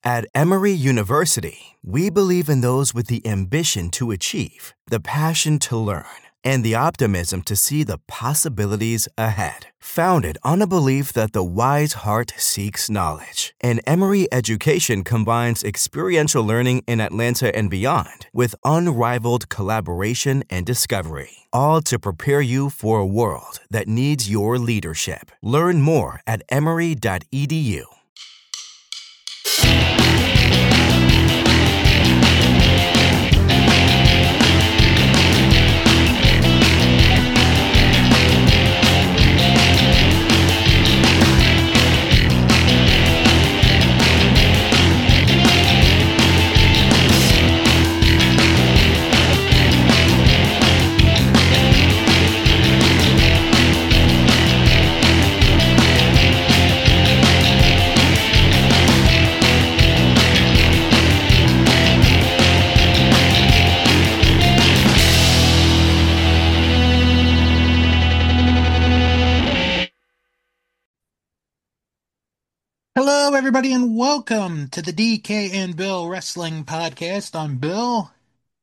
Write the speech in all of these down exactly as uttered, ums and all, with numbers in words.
At Emory University, we believe in those with the ambition to achieve, the passion to learn, and the optimism to see the possibilities ahead. Founded on a belief that the wise heart seeks knowledge, and Emory education combines experiential learning in Atlanta and beyond with unrivaled collaboration and discovery, all to prepare you for a world that needs your leadership. Learn more at emory dot e d u. Hello, everybody, and welcome to the D K and Bill Wrestling Podcast. I'm Bill,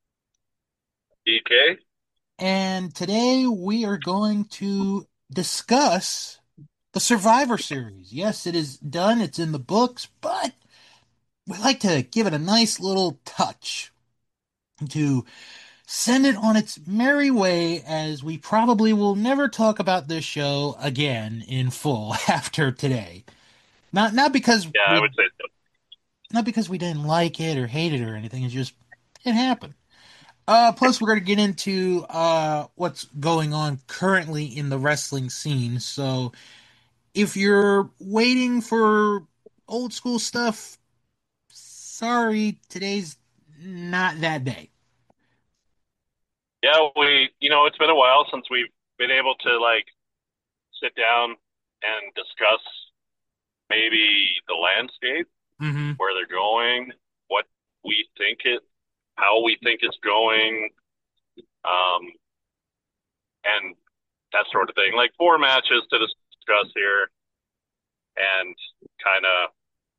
D K? and today we are going to discuss the Survivor Series. Yes, it is done, it's in the books, but we like to give it a nice little touch to send it on its merry way, as we probably will never talk about this show again in full after today. Not not because Yeah, I we would say so. not because we didn't like it or hate it or anything. It's just it happened. Uh, plus, we're going to get into uh, what's going on currently in the wrestling scene. So, if you're waiting for old school stuff, sorry, today's not that day. Yeah, we, you know, it's been a while since we've been able to like sit down and discuss maybe the landscape, Mm-hmm. where they're going, what we think it, how we think it's going, um, and that sort of thing. Like four matches to discuss here, and kind of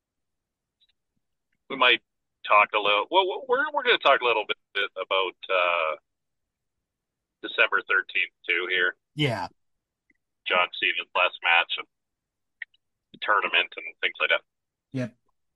we might talk a little. Well, we're we're going to talk a little bit about uh, December thirteenth too here, Yeah. John Cena's last match of the tournament and things like that. Yep.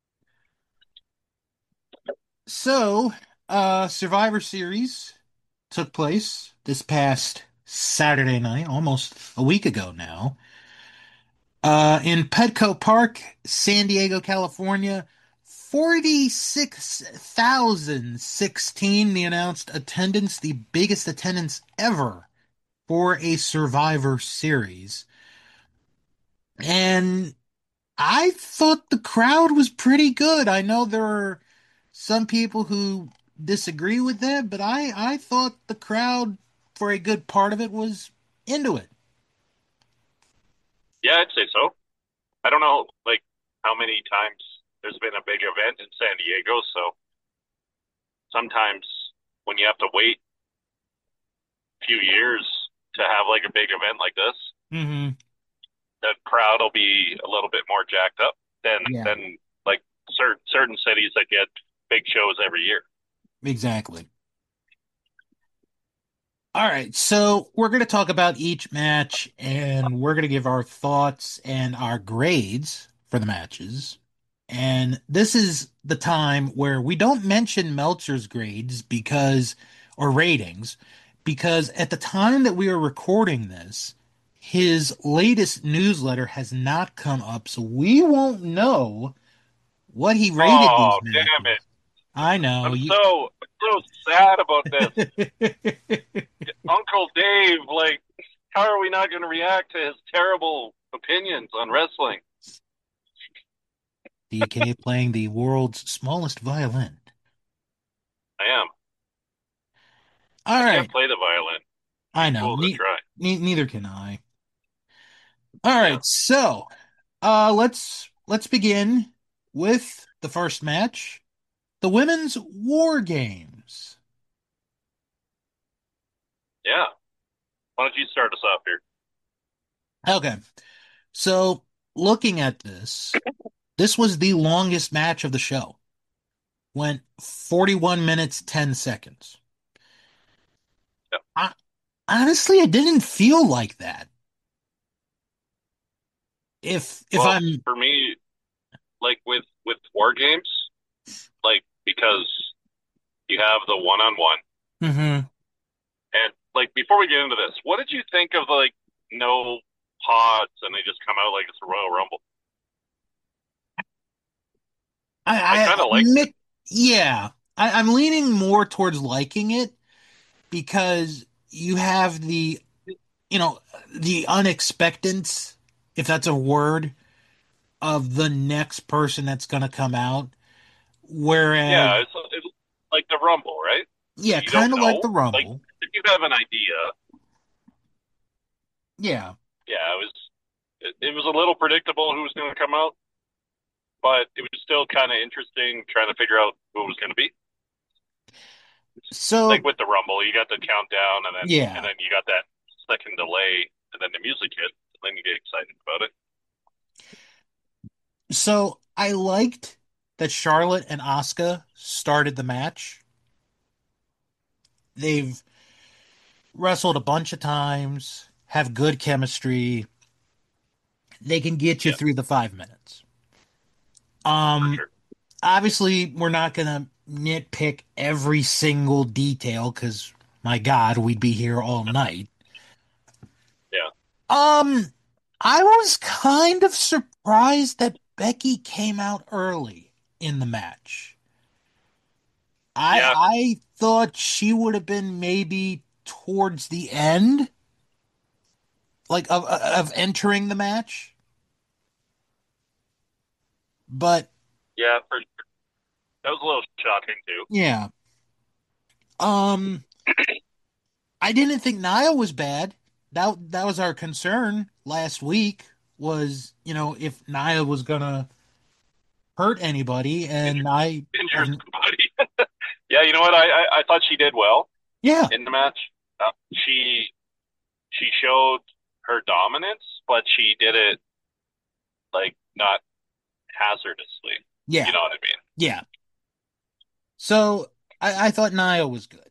So, uh, Survivor Series took place this past Saturday night, almost a week ago now. Uh, in Petco Park, San Diego, California, forty-six thousand sixteen the announced attendance, the biggest attendance ever for a Survivor Series. And I thought the crowd was pretty good. I know there are some people who disagree with that, but I, I thought the crowd, for a good part of it, was into it. Yeah, I'd say so. I don't know, like, how many times there's been a big event in San Diego, so sometimes when you have to wait a few years to have like a big event like this, Hmm. the crowd will be a little bit more jacked up than Yeah, than like certain certain cities that get big shows every year. exactly. All right, so we're going to talk about each match and we're going to give our thoughts and our grades for the matches. And this is the time where we don't mention Meltzer's grades because, or ratings, because at the time that we are recording this, his latest newsletter has not come up, so we won't know what he rated these Oh, damn matches. it. I know I'm you. so so sad about this. Uncle Dave, like, how are we not going to react to his terrible opinions on wrestling? D K playing the world's smallest violin. I am. All I can't right, play the violin. I Too know. cool to Ne try. ne neither can I. All Yeah. right, so uh let's let's begin with the first match, the women's war games. Yeah. Why don't you start us off here? Okay. So looking at this, This was the longest match of the show. Went forty-one minutes, ten seconds. Yeah. I, honestly, it didn't feel like that. If if Well, I'm for me, like with with war games, like because you have the one on one, Mhm. and like before we get into this, what did you think of like no pods and they just come out like it's a Royal Rumble? I I, kind I of liked it. mi- yeah, I, I'm leaning more towards liking it because you have the, you know, the unexpectance, if that's a word, of the next person that's going to come out. Whereas, Yeah, it's, it's like the Rumble, right? yeah, You don't kind of like the know. Like Rumble. if you have an idea, Yeah. yeah, it was it, it was a little predictable who was going to come out, but it was still kind of interesting trying to figure out who it was going to be. Like So, with the Rumble, you got the countdown, and then and yeah. then you got that second delay, and then the music hits, and then you get excited about it. So I liked that Charlotte and Asuka started the match. They've wrestled a bunch of times, have good chemistry. They can get you Yeah, through the five minutes. for Um, sure. Obviously, we're not gonna nitpick every single detail because, my God, we'd be here all night. Yeah, Um, I was kind of surprised that Becky came out early in the match. I yeah, I thought she would have been maybe towards the end, like of of entering the match. But yeah. For sure. That was a little shocking too. yeah, um, I didn't think Nia was bad. That that was our concern last week. Was, you know, if Nia was gonna hurt anybody, and Injure, I injure have, somebody. Yeah, you know what? I, I I thought she did well yeah, in the match. Uh, she she showed her dominance, but she did it like not hazardously. You yeah, know what I mean? yeah. So I, I thought Nia was good.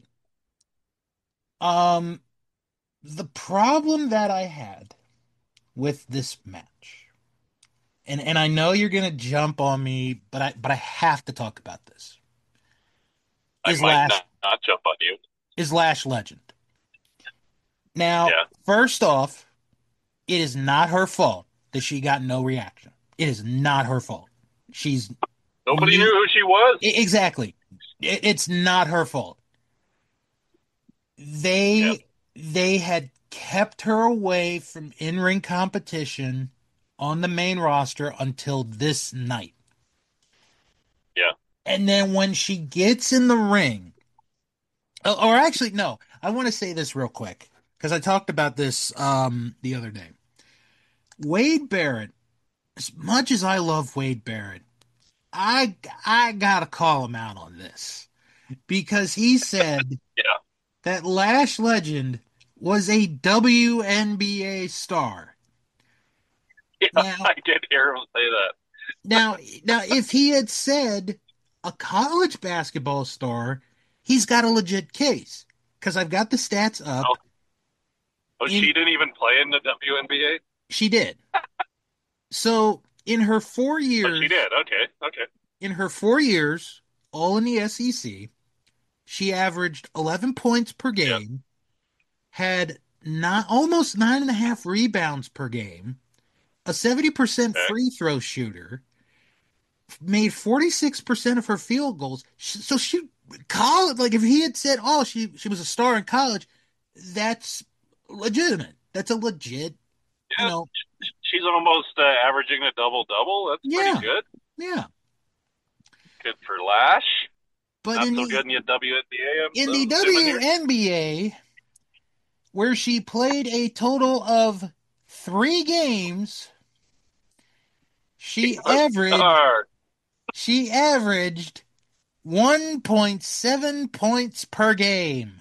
Um, the problem that I had with this match, and and I know you're gonna jump on me, but I but I have to talk about this. I Is might Lash not, not jump on you. is Lash Legend. Now, Yeah. first off, it is not her fault that she got no reaction. It is not her fault. She's Nobody knew new. who she was. e- Exactly. It, it's not her fault. Yeah. They they had kept her away from in-ring competition on the main roster until this night. Yeah. And then when she gets in the ring, or or actually, no, I want to say this real quick because I talked about this um, the other day. Wade Barrett, as much as I love Wade Barrett, I I gotta call him out on this because he said Yeah. that Lash Legend was a W N B A star. Yeah. Now, I did hear him say that. now, now, if he had said a college basketball star, he's got a legit case because I've got the stats Oh, up. oh, In she didn't even play in the W N B A? She did. So in her four Oh, she years, did. Okay. Okay. in her four years, all in the S E C, she averaged eleven points per Yeah. game, had not almost nine and a half rebounds per game, a seventy percent Okay. free throw shooter, made forty-six percent of her field goals. So she college, like if he had said, "Oh, she she was a star in college," that's legitimate. That's a legit, you Yeah. know. She's almost uh, averaging a double double. That's pretty Yeah, good. yeah. Good for Lash. But Not in so the good in the W N B A, I'm, in the I'm assuming here. W N B A, where she played a total of three games, she A averaged star. she averaged one point seven points per game.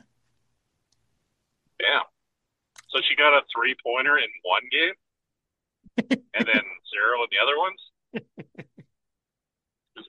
Damn. So she got a three pointer in one game and then zero in the other ones?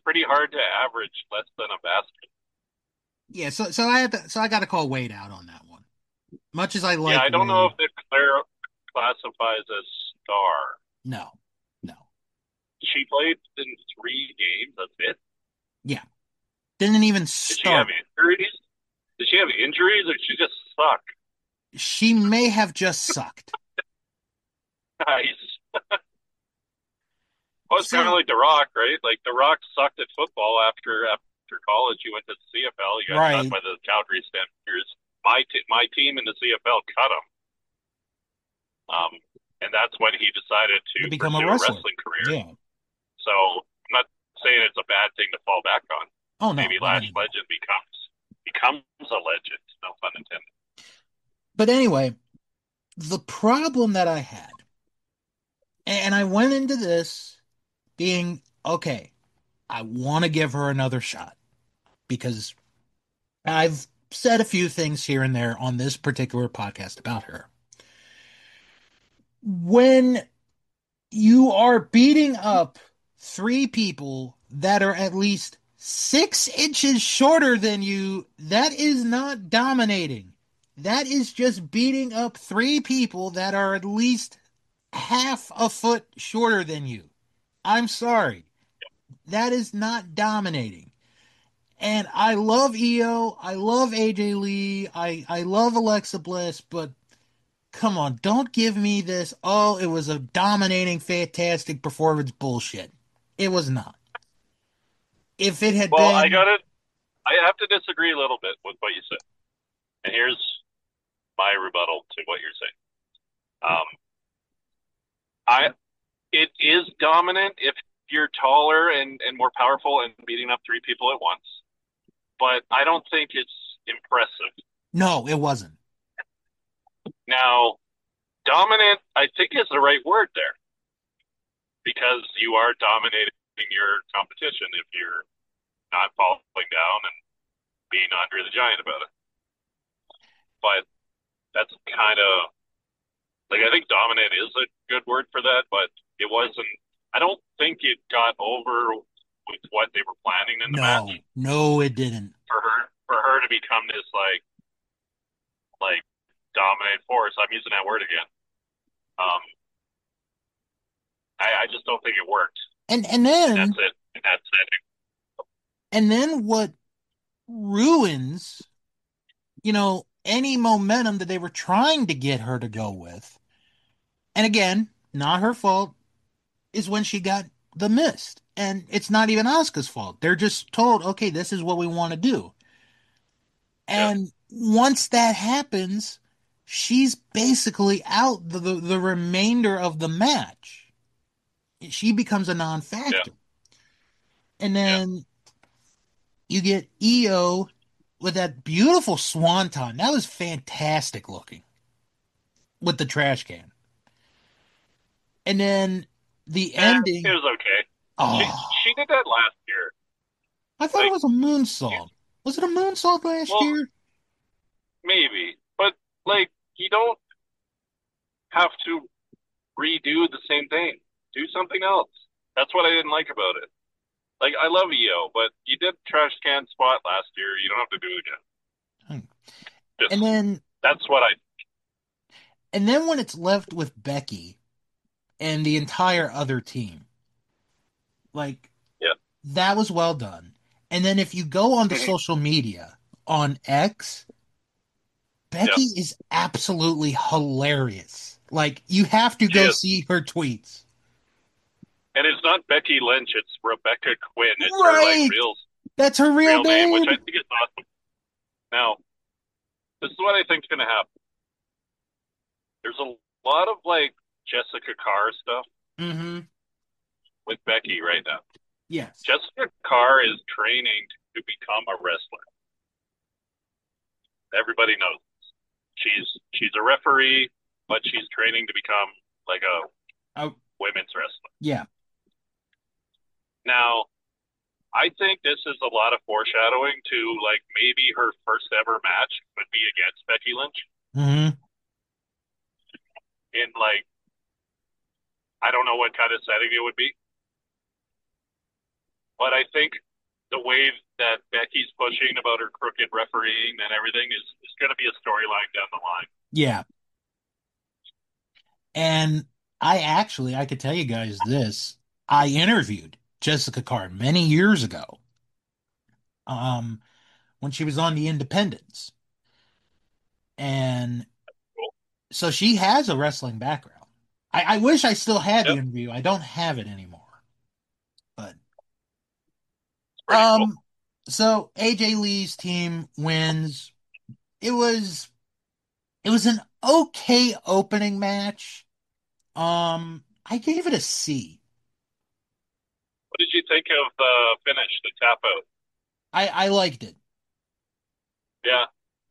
pretty hard to average less than a basket. Yeah, so so I had to, so I got to call Wade out on that one. Much as I Yeah, like I don't know if Wade, it clar- classifies as star. no, no, She played in three games. That's it. yeah, didn't even Did she have start. injuries? Did she have injuries, or did she just suck? She may have just sucked. Nice. Well, it's kind of So like The Rock, right? Like The Rock sucked at football after after college. He went to the C F L. He got cut right by the Calgary Stampeders. My t- my team in the C F L cut him. Um, and that's when he decided to to become a pursue a wrestler. wrestling career. Yeah. So I'm not saying it's a bad thing to fall back on. Oh no, Maybe no, no, Lash no, no. Legend becomes becomes a legend. No pun intended. But anyway, the problem that I had, and I went into this being okay. I want to give her another shot because I've said a few things here and there on this particular podcast about her. When you are beating up three people that are at least six inches shorter than you, that is not dominating. That is just beating up three people that are at least half a foot shorter than you. I'm sorry. That is not dominating. And I love Io. I love A J Lee. I, I love Alexa Bliss, but come on, don't give me this. Oh, it was a dominating, fantastic performance bullshit. It was not. If it had Well, I been, got it. I have to disagree a little bit with what you said. And here's my rebuttal to what you're saying. Um, I it is dominant if you're taller and, and more powerful and beating up three people at once. But I don't think it's impressive. no, it wasn't. Now, dominant, I think is the right word there because you are dominating your competition if you're not falling down and being Andre the Giant about it. But that's kind of like I think dominant is a good word for that, but it wasn't. I don't think it got over with what they were planning in the match No, no, it didn't. for her for her to become this like like dominant force. I'm using that word again. Um, I, I just don't think it worked. And and And that's then it. And that's it. and then what ruins, you know, any momentum that they were trying to get her to go with. And again, not her fault, is when she got the mist. And it's not even Asuka's fault. They're just told, okay, this is what we want to do. Yeah, And once that happens, she's basically out the, the, the remainder of the match. She becomes a non yeah, factor. And yeah. then you get Io with that beautiful swanton. That was fantastic looking with the trash can. And then the Eh, it ending. was okay. She Oh, she did that last year. I thought it Like, was a moonsault. Was it a moonsault last well, year? maybe, but like you don't have to redo the same thing. Do something else. That's what I didn't like about it. Like I love E O, but you did trash can spot last year. You don't have to do it again. Hmm. And Just then that's what I. and then when it's left with Becky and the entire other team, like Yeah. that was well done. And then if you go onto Mhm. social media on X, Yeah. Becky is absolutely hilarious. Like you have to She go is, see her tweets. and it's not Becky Lynch. It's Rebecca Quinn. It's her like Right. real That's her real real name, which name. I think is awesome. Now, this is what I think is going to happen. There's a lot of like Jessica Carr stuff Mm-hmm. with Becky right now. Yes. Jessica Carr is training to become a wrestler. Everybody knows she's she's a referee, but she's training to become like a Oh, women's wrestler. yeah. Now, I think this is a lot of foreshadowing to like maybe her first ever match would be against Becky Lynch Mm-hmm. in like I don't know what kind of setting it would be. but I think the way that Becky's pushing about her crooked refereeing and everything is, is going to be a storyline down the line. Yeah. And I actually, I could tell you guys this. I interviewed Jessica Carr many years ago, um, when she was on The Independents. And Cool. so she has a wrestling background. I, I wish I still had the Yep, interview. I don't have it anymore. But it's pretty cool. um so A J Lee's team wins. It was it was an okay opening match. Um I gave it a C. What did you think of the finish, the tap out? I I liked it. Yeah,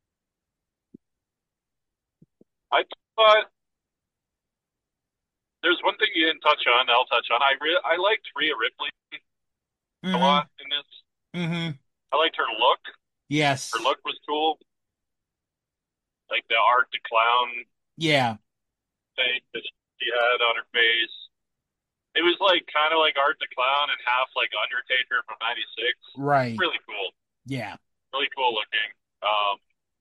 I thought there's one thing you didn't touch on. I'll touch on. I re- I liked Rhea Ripley a Mhm. lot in this. Mhm. I liked her look. Her Yes. look was cool, like the art the clown Yeah. thing that she had on her face. It was like kind of like Art the Clown and half like Undertaker from 'ninety-six. Right. Really cool. Yeah. Really cool looking. Um,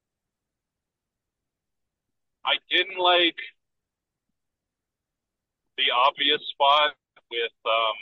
I didn't like the obvious spot with um,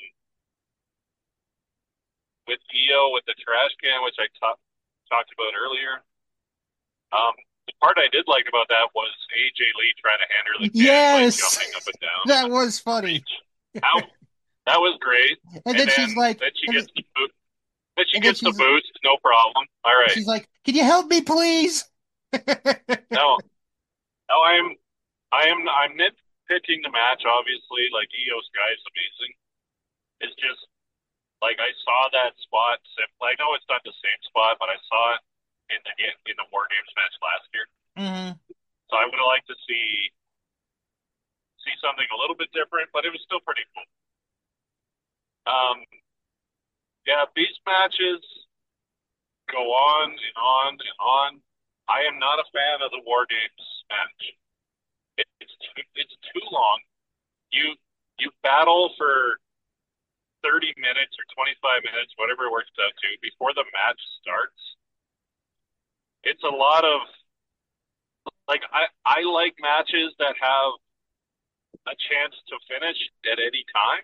with Io with the trash can, which I ta- talked about earlier. Um, the part I did like about that was A J Lee trying to hand her the can by Yes. jumping up and down on That the was funny. reach. How that was great. And And then then she's like then she and then, gets the boot. Then she and then gets the she's boost. No problem. All right. she's like, "Can you help me, please?" No, no, I'm I am I'm nitpicking the match. Obviously, like Io Sky is amazing. It's just like I saw that spot. I know it's not the same spot, but I saw it in the in the War Games match last year. Hmm. So I would have liked to see see something a little bit different, but it was still pretty cool. Um, yeah, these matches go on and on and on. I am not a fan of the War Games match. It, it's too, it's too long. You you battle for thirty minutes or twenty-five minutes, whatever it works out to, before the match starts. It's a lot of like I I like matches that have a chance to finish at any time.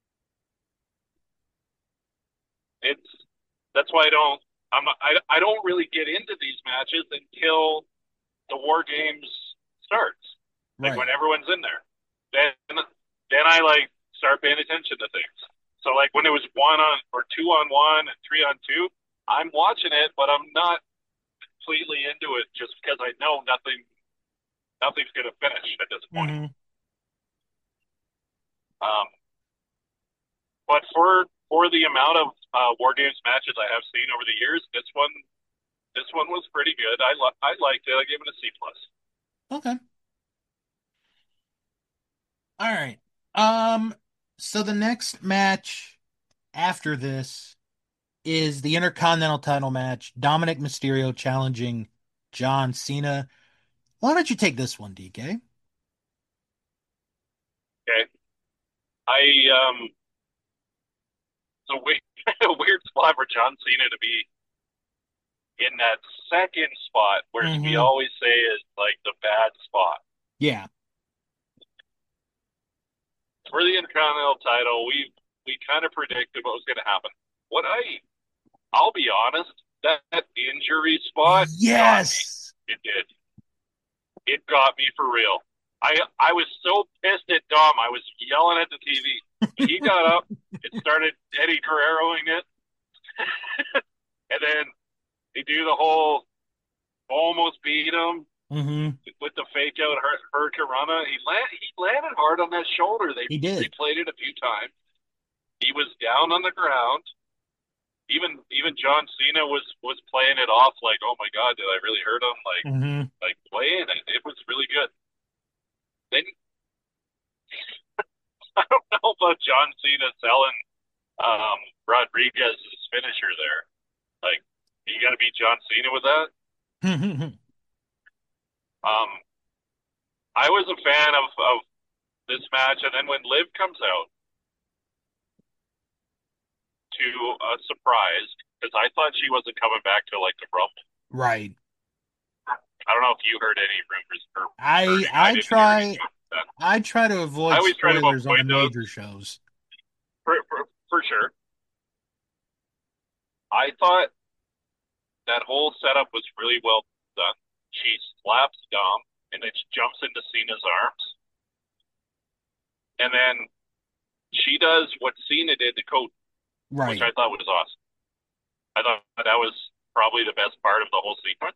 It's that's why I don't I'm I, I don't really get into these matches until the war games starts. Like when Right. everyone's in there. Then then I like start paying attention to things. So like when it was one on or two on one and three on two, I'm watching it, but I'm not completely into it just because I know nothing nothing's gonna finish at this point. Hmm. Um, but for for the amount of uh, war games matches I have seen over the years, this one this one was pretty good. I li- I liked it. I gave it a C plus. Okay. All right. Um, so the next match after this is the Intercontinental title match. Dominic Mysterio challenging John Cena. Why don't you take this one, D K? Okay, I um it's a weird, a weird spot for John Cena to be in that second spot, where we Hmm. always say is like the bad spot Yeah. for the Intercontinental title. We we kind of predicted what was going to happen. What I I'll be honest, that, that injury spot got me. Yes. It did. It got me for real. I I was so pissed at Dom. I was yelling at the T V. But he got up and started Eddie Guerreroing it, and then they do the whole almost beat him Hmm. with the fake out Hur- Hurricanrana. He land, he landed hard on that shoulder. They He did. replayed it a few times. He was down on the ground. Even even John Cena was was playing it off like, oh my god, did I really hurt him? Like Hmm. like playing it. It was really good. Then I don't know about John Cena selling um, Rodriguez's finisher there. Like you got to beat John Cena with that. Um, I was a fan of of this match, and then when Liv comes out, to a surprise because I thought she wasn't coming back to like the Rumble. Right. I don't know if you heard any rumors or heard I any. I I didn't hear any try about that. I try to I avoid always try to spoilers on the avoid those major shows. for, for, for sure. I thought that whole setup was really well done. She slaps Dom and then she jumps into Cena's arms. And then she does what Cena did to Cody, which Right. I thought was awesome. I thought that was probably the best part of the whole sequence.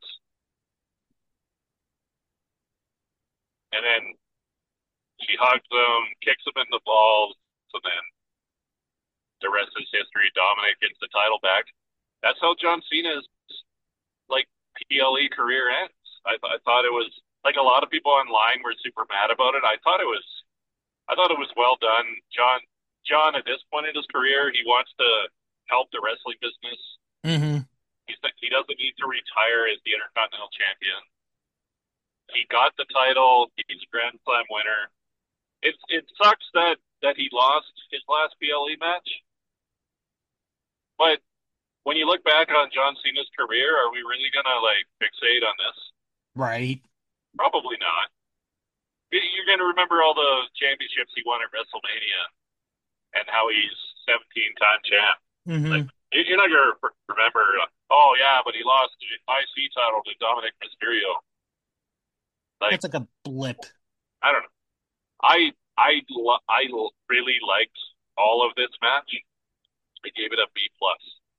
And then she hugs him, kicks him in the balls, and then the rest is history. Dominic gets the title back. That's how John Cena's like P L E career ends. I, th- I thought it was like a lot of people online were super mad about it. I thought it was I thought it was well done. John John at this point in his career, he wants to help the wrestling business. Mm-hmm. He's he doesn't need to retire as the Intercontinental Champion. He got the title. He's a Grand Slam winner. It it sucks that that he lost his last P L E match. But when you look back on John Cena's career, are we really gonna like fixate on this? Right. Probably not. You're gonna remember all the championships he won at WrestleMania and how he's seventeen-time champ. Mm-hmm. Like you're not gonna remember. Oh yeah, but he lost the I C title to Dominic Mysterio. Like That's like a blip. I don't know. I I I really liked all of this match. I gave it a B plus.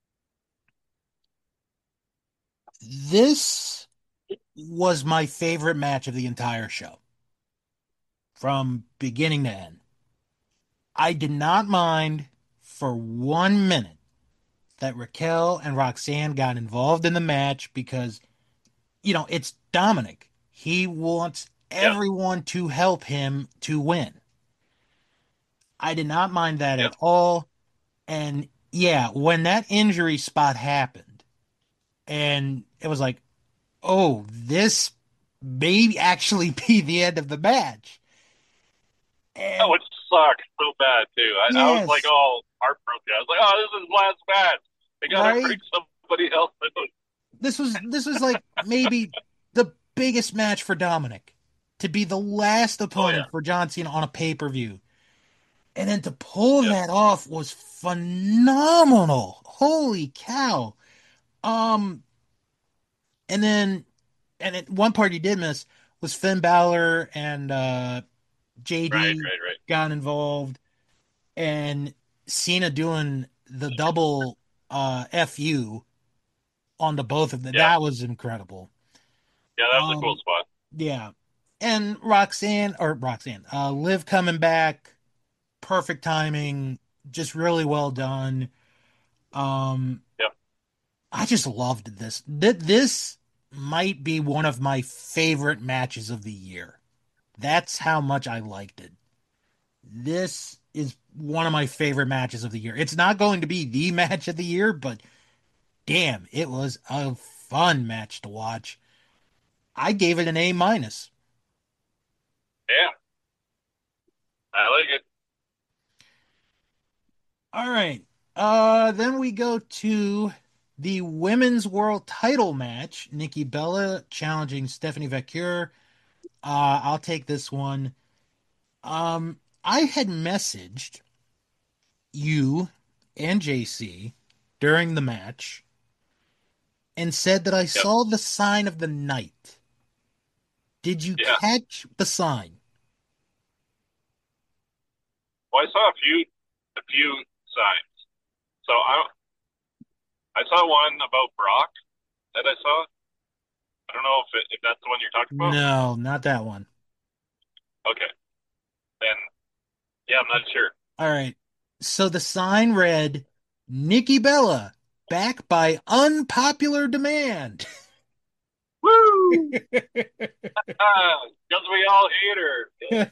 This was my favorite match of the entire show. From beginning to end. I did not mind for one minute that Raquel and Roxanne got involved in the match because, you know, it's Dominic. He wants Yep. everyone to help him to win. I did not mind that Yep. at all. And yeah, when that injury spot happened, and it was like, oh, this may actually be the end of the match. That And would suck so bad too. I, I was like yes, all heartbroken. I was like, oh, this is his last match. They gotta right? bring somebody else in. This was this was like maybe the biggest match for Dominic to be the last Oh yeah. opponent for John Cena on a pay-per-view. And then to pull Yep. that off was phenomenal. Holy cow. Um and then and it, one part you did miss was Finn Balor and uh Right, J D right, right. got involved and Cena doing the double uh F U on the both of them. Yeah. That was incredible. Yeah, that was a cool Um spot. Yeah. And Roxanne or Roxanne, uh Liv coming back, perfect timing, just really well done. Um Yep. I just loved this. Th- This might be one of my favorite matches of the year. That's how much I liked it. This is one of my favorite matches of the year. It's not going to be the match of the year, but damn, it was a fun match to watch. I gave it an A minus. Yeah. I like it. All right. Uh, then we go to the women's world title match. Nikki Bella challenging Stephanie Vacure. Uh, I'll take this one. Um, I had messaged you and J C during the match and said that I Yep. saw the sign of the night. Did you Yeah. catch the sign? Well, I saw a few a few signs. So I I saw one about Brock that I saw. I don't know if it, if that's the one you're talking about. No, not that one. Okay. Then yeah, I'm not sure. All right. So the sign read, Nikki Bella, back by unpopular demand. Woo! Ah, because we all hate her.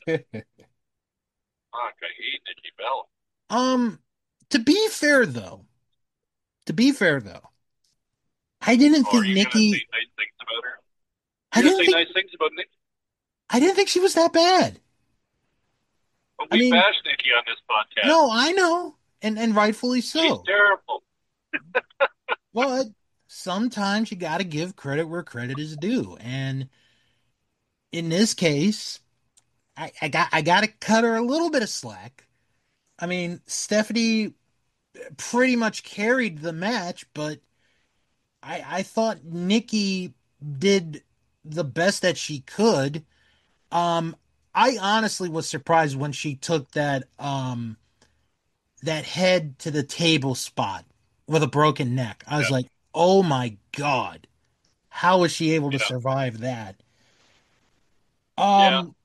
Fuck, I hate Nikki Bella. Um, to be fair though, to be fair though, I didn't Or are think you gonna say Nikki, nice things about her? I You're gonna didn't say think, nice things about Nikki? I didn't think she was that bad. But I we mean, bash Nikki on this podcast. no, I know. and and rightfully She's so. terrible. But sometimes you got to give credit where credit is due, and in this case, I, I got I got to cut her a little bit of slack. I mean, Stephanie pretty much carried the match, but I I thought Nikki did the best that she could. Um, I honestly was surprised when she took that um that head to the table spot with a broken neck. I was Yeah, like, "Oh my God. How was she able to yeah, survive that?" yeah, Um,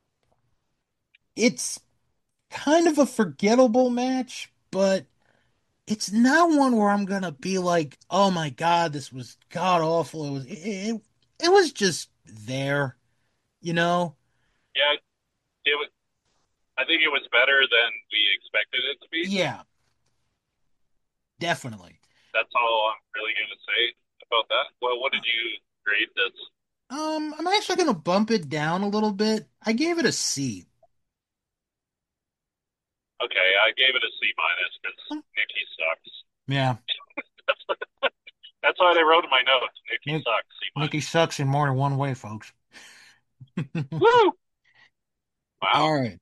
it's kind of a forgettable match, but it's not one where I'm gonna be like, "Oh my God, this was god awful." It was it, it, it was just there, you know? yeah. It was. I think it was better than we expected it to be. Yeah, definitely. That's all I'm really going to say about that. Well, what did you grade this? Um, I'm actually gonna bump it down a little bit. I gave it a C. Okay, I gave it a C minus because Nikki sucks. Yeah, That's that's what I wrote in my notes. Nikki Nick, sucks. C Nikki minus. sucks in more than one way, folks. Woo! Wow. All right,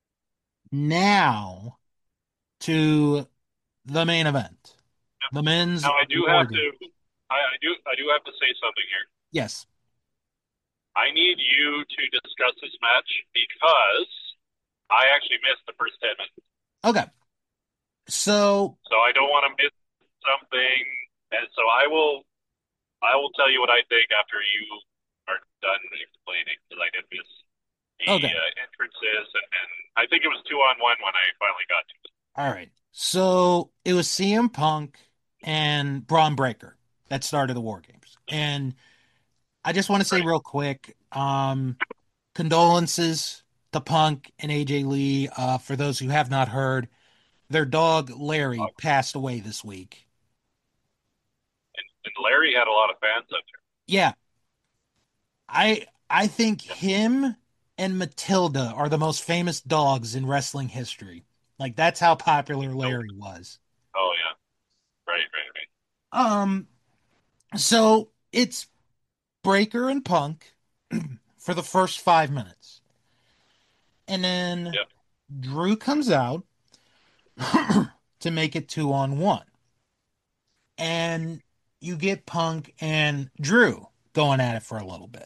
now to the main event, the men's Now I do war have to. game. I, I do. I do have to say something here. Yes. I need you to discuss this match because I actually missed the first ten minutes, Okay. So, so I don't want to miss something. And so I will. I will tell you what I think after you are done explaining because I did miss the okay. uh, entrances, and, and I think it was two on one when I finally got to it. All right. So it was C M Punk and Braun Breaker that started the War Games. And I just want to say Right. real quick, um, condolences to Punk and A J Lee. Uh, for those who have not heard, their dog Larry Uh, passed away this week. and, and Larry had a lot of fans up there. Yeah, I I think him and Matilda are the most famous dogs in wrestling history. Like that's how popular So, Larry was. oh yeah, right, right, right. Um, so it's Breaker and Punk for the first five minutes. And then Yeah, Drew comes out to make it two on one. And you get Punk and Drew going at it for a little bit.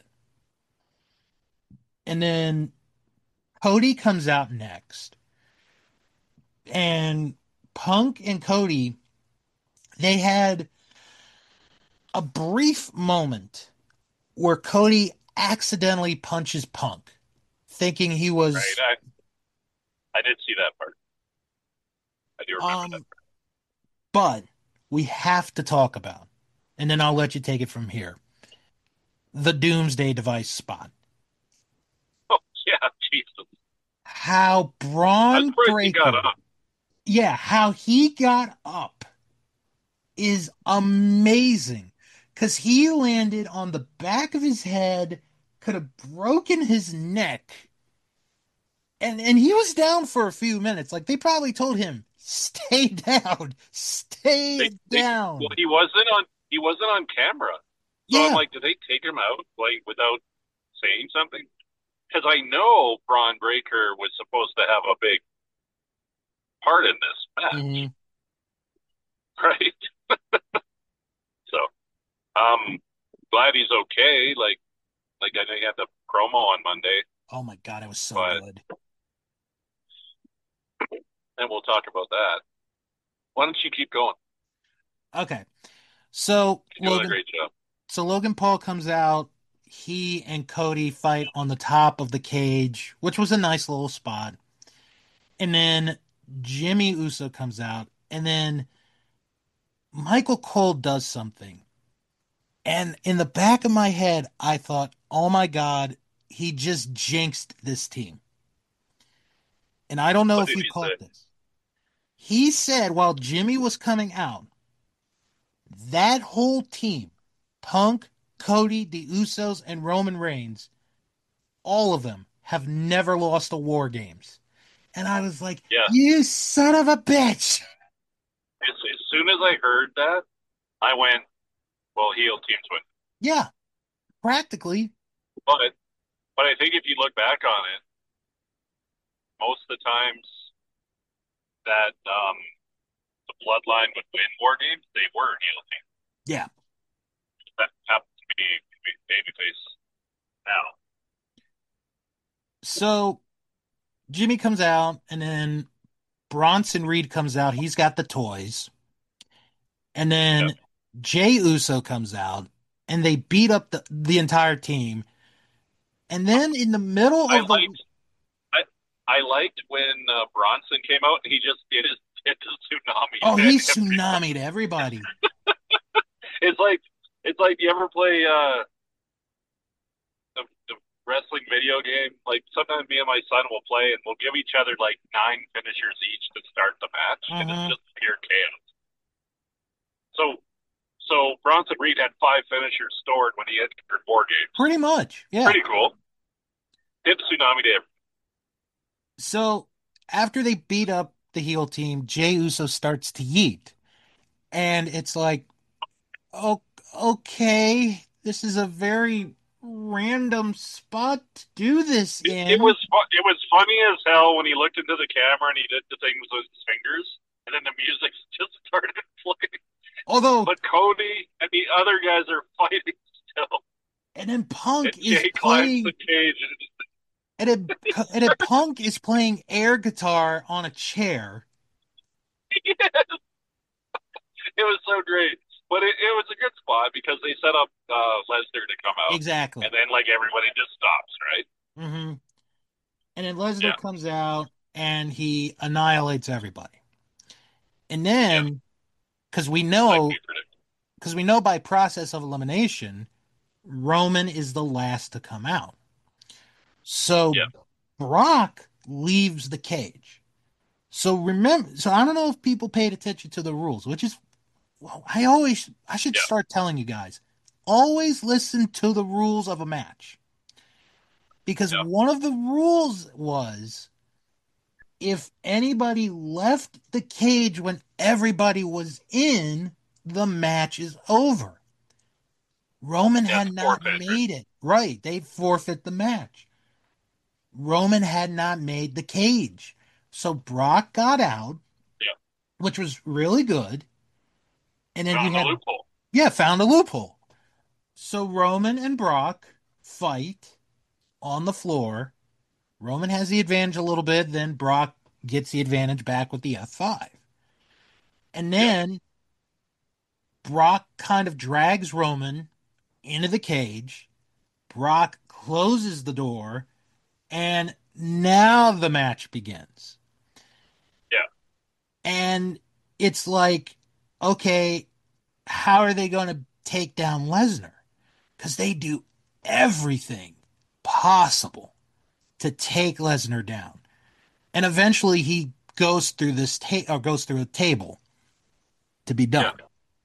And then Cody comes out next. And Punk and Cody, they had a brief moment where Cody accidentally punches Punk, thinking he right. was I I did see that part. I do remember that um part. but we have to talk about, and then I'll let you take it from here. The Doomsday Device spot. Oh yeah, Jesus. How I was Braun surprised he got Breaker, up. yeah, how he got up is amazing. Because he landed on the back of his head, could have broken his neck, and and he was down for a few minutes. Like they probably told him, "Stay down, They stay they well, down." he wasn't on he wasn't on camera, so I'm Yeah, like, did they take him out like without saying something? Because I know Braun Breaker was supposed to have a big part in this match, hmm right? So, um, glad he's okay. Like, like I know he had the promo on Monday, Oh my God, it was so but good. and we'll talk about that. Why don't you keep going? Okay, so You're doing a Logan, great job. so Logan Paul comes out. He and Cody fight on the top of the cage, which was a nice little spot. And then Jimmy Uso comes out, and then Michael Cole does something. And in the back of my head, I thought, oh my God, he just jinxed this team. And I don't know What if did you he say? caught this. He said while Jimmy was coming out, that whole team, Punk, Cody, the Usos, and Roman Reigns, all of them have never lost a War Games. And I was like, Yeah, you son of a bitch. as, as soon as I heard that, I went, well, heel teams win. Yeah, practically. But but I think if you look back on it, most of the times that um, the Bloodline would win war games, they were heel teams. Yeah. That happened to be babyface now. So Jimmy comes out, and then Bronson Reed comes out. He's got the toys. And Yeah. then Jay Uso comes out, and they beat up the, the entire team. And then in the middle I of the liked I I liked when uh, Bronson came out and he just did his did his tsunami. oh, Man. he tsunami'd everybody. It's like it's like you ever play uh the, the wrestling video game? Like sometimes me and my son will play and we'll give each other like nine finishers each to start the match, and it's Uh-huh. just pure chaos. So so Bronson Reed had five finishers stored when he entered War Games. Pretty much. Yeah. Pretty cool. Did tsunami to everyone. So after they beat up the heel team, Jay Uso starts to yeet. And it's like, oh, okay, this is a very random spot to do this It, it in. was it was funny as hell when he looked into the camera and he did the things with his fingers, and then the music just started playing. Although, But Cody and the other guys are fighting still, and then and Punk is Jay climbs the playing, cage. And and then, and then Punk is playing air guitar on a chair. yes, it was so great. But it, it was a good spot because they set up uh, Lesnar to come out, and Exactly. then like everybody just stops, right? hmm And then Lesnar Yeah, comes out and he annihilates everybody. And yeah, then, because we like know, we predicted. because we know by process of elimination, Roman is the last to come out. So Yeah, Brock leaves the cage. So remember, so I don't know if people paid attention to the rules, which is, well, I always, I should yeah, start telling you guys, always listen to the rules of a match. Because yeah, one of the rules was if anybody left the cage when everybody was in, the match is over. Roman yeah. It's had a not forfeit, right? made it. Right. They forfeit the match. Roman had not made the cage. So Brock got out, Yeah, which was really good. And then you found the had, loophole. yeah, found a loophole. So Roman and Brock fight on the floor. Roman has the advantage a little bit, then Brock gets the advantage back with the F five. And Yeah, then Brock kind of drags Roman into the cage. Brock closes the door, and now the match begins. yeah, And it's like, okay, how are they going to take down Lesnar? Because they do everything possible to take Lesnar down. And eventually he goes through this ta- or goes through a table to be yeah, done.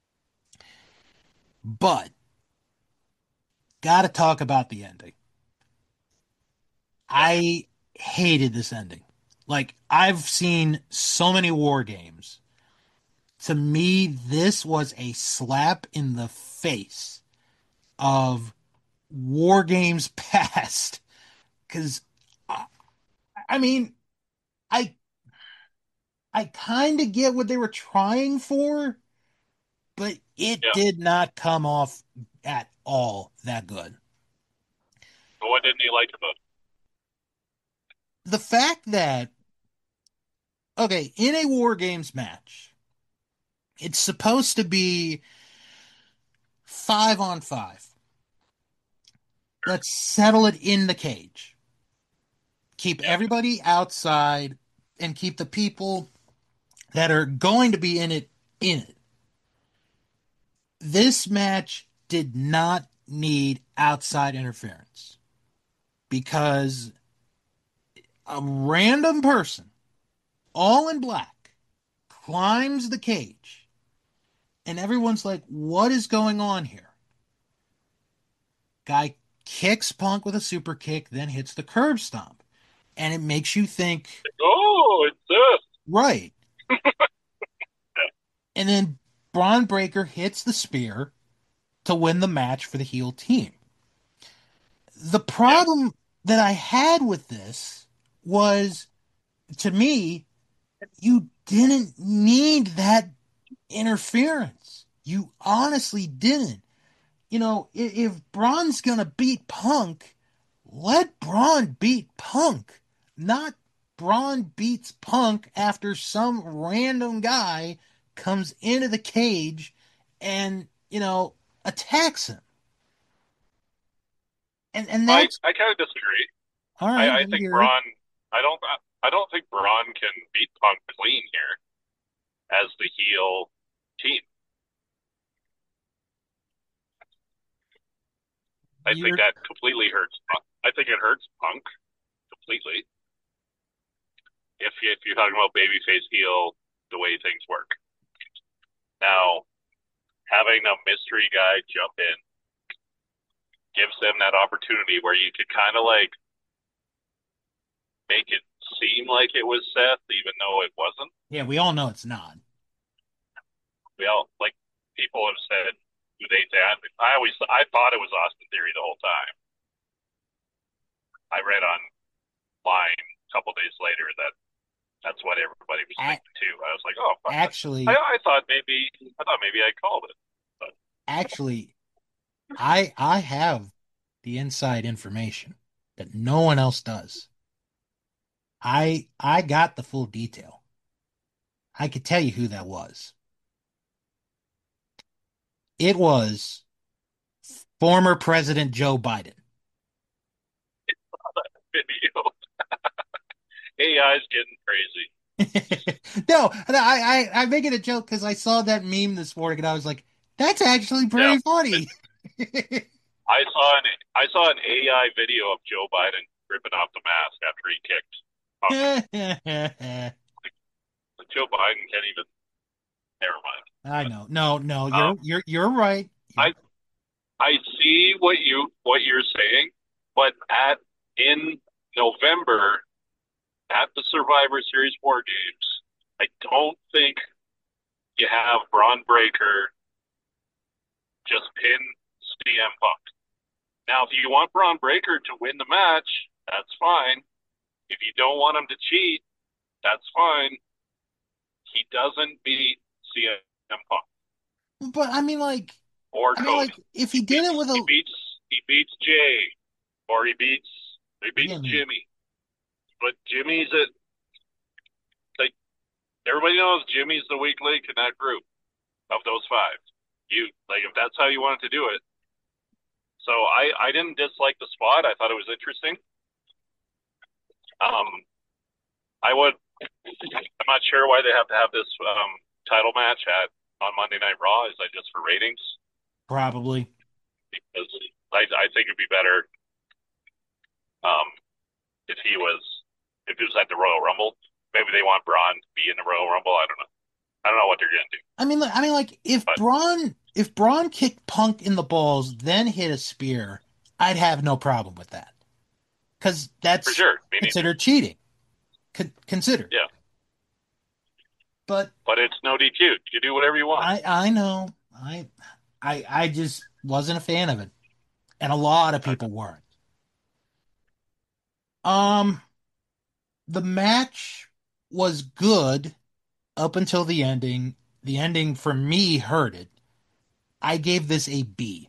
But got to talk about the ending. yeah. I hated this ending. Like I've seen so many war games. To me, this was a slap in the face of war games past. Because I, I mean, I I kind of get what they were trying for, but it Yeah. did not come off at all that good. But what didn't you like about it? The fact that, okay, in a war games match, it's supposed to be five on five. Let's settle it in the cage. Keep Yeah, everybody outside and keep the people that are going to be in it in it. This match did not need outside interference because a random person, all in black, climbs the cage and everyone's like, what is going on here? Guy kicks Punk with a super kick, then hits the curb stomp. And it makes you think, oh, it's this. right. And then Braun Breaker hits the spear to win the match for the heel team. The Yeah. problem that I had with this was, to me, you didn't need that interference. You honestly didn't. You know, if, if Braun's gonna beat Punk, let Braun beat Punk, not Braun beats Punk after some random guy comes into the cage and, you know, attacks him. And and I that's I kind of disagree. all right. I, I Let me think hear it. Braun. I don't. I don't think Braun can beat Punk clean here as the heel team. I think You're that completely hurts. Punk. I think it hurts Punk completely. If you, if you're talking about babyface heel, the way things work now, having a mystery guy jump in gives them that opportunity where you could kind of like make it seem like it was Seth, even though it wasn't. yeah. We all know it's not. We all like people have said who they said. I always I thought it was Austin Theory the whole time. I read online a couple days later that that's what everybody was A- thinking too. I was like, oh, I actually, I thought maybe I thought maybe I called it, but actually, I I have the inside information that no one else does. I I got the full detail. I could tell you who that was. It was former President Joe Biden. video A I's getting crazy. No, no, I, I, I make it a joke because I saw that meme this morning and I was like, that's actually Yeah, pretty funny. I saw an I saw an A I video of Joe Biden ripping off the mask after he kicked Punk. Like, Joe Biden can't even. Never mind. I know. No, no, Um, you're you're you're right. You're I I see what you what you're saying, but at in November at the Survivor Series War Games, I don't think you have Braun Breaker just pin C M Punk. Now, if you want Braun Breaker to win the match, that's fine. If you don't want him to cheat, that's fine. He doesn't beat C M Punk but I mean like or I mean like Cody. if He he did beats it with he a beats he beats Jay or he beats he beats Jimmy. Jimmy. But Jimmy's a like everybody knows Jimmy's the weak link in that group of those five. You like if that's how you wanted to do it. So I I didn't dislike the spot. I thought it was interesting. Um, I would. I'm not sure why they have to have this um title match at on Monday Night Raw. Is that just for ratings? Probably. Because I I think it'd be better um if he was if he was at the Royal Rumble. Maybe they want Braun to be in the Royal Rumble. I don't know. I don't know what they're gonna do, I mean like I mean like if but Braun if Braun kicked Punk in the balls, then hit a spear, I'd have no problem with that. Because for that's sure, me neither. considered cheating. Con- considered. Yeah, But but it's no D Q. You do whatever you want. I I know. I I I just wasn't a fan of it. And a lot of Okay. people weren't. Um the match was good up until the ending. The ending for me hurt it. I gave this a B.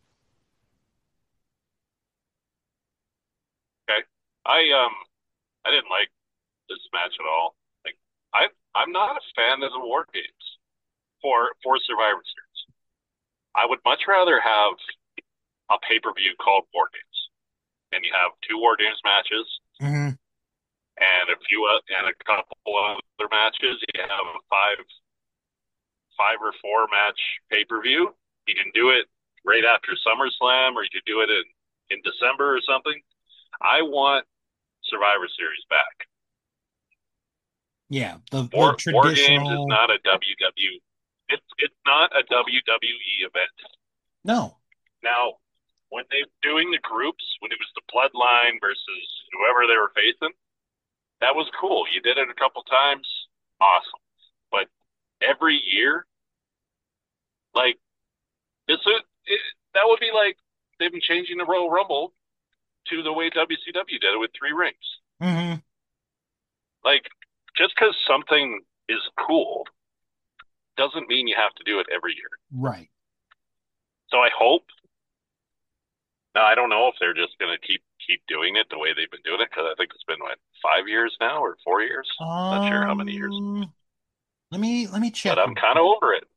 Okay. I um I didn't like this match at all. Like I I'm not a fan of the War Games for for Survivor Series. I would much rather have a pay per view called War Games, and you have two War Games matches Hmm. and a few uh, and a couple other matches. You have a five five or four match pay per view. You can do it right after SummerSlam, or you could do it in in December or something. I want Survivor Series back. Yeah, the the War War Games is traditional. not a W W. It's it's not a W W E event. No. Now, when they were doing the groups, when it was the Bloodline versus whoever they were facing, that was cool. You did it a couple times, awesome. But every year, Like, it's a, it, that would be like they've been changing the Royal Rumble to the way W C W did it with three rings. Hmm. Like, just because something is cool doesn't mean you have to do it every year. Right. So I hope. Now I don't know if they're just going to keep keep doing it the way they've been doing it because I think it's been what five years now or four years. Not sure how many years, Um, let me let me but check I'm real kind of quick. over it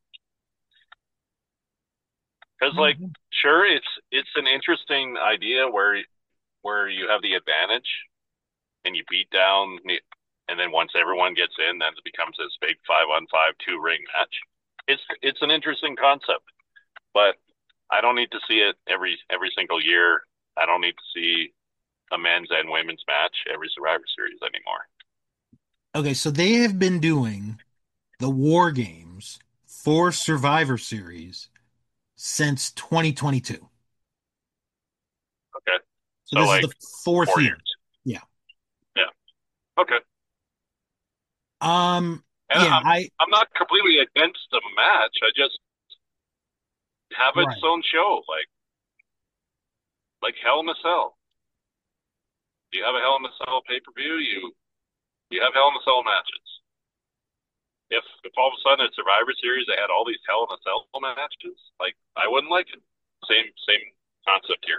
because like Mhm. sure it's it's an interesting idea where where you have the advantage and you beat down and then once everyone gets in then it becomes this big five on five two ring match. It's it's an interesting concept, but I don't need to see it every every single year. I don't need to see a men's and women's match every Survivor Series anymore. Okay, so they have been doing the War Games for Survivor Series since twenty twenty-two. Okay, So so this is like the fourth four year. years. Yeah. Yeah. Okay. Um, And yeah, I'm I I'm not completely against the match. I just have its right. own show, like like Hell in a Cell. You have a Hell in a Cell pay per view. You you have Hell in a Cell matches. If if all of a sudden at Survivor Series they had all these Hell in a Cell matches, like I wouldn't like it. Same same concept here.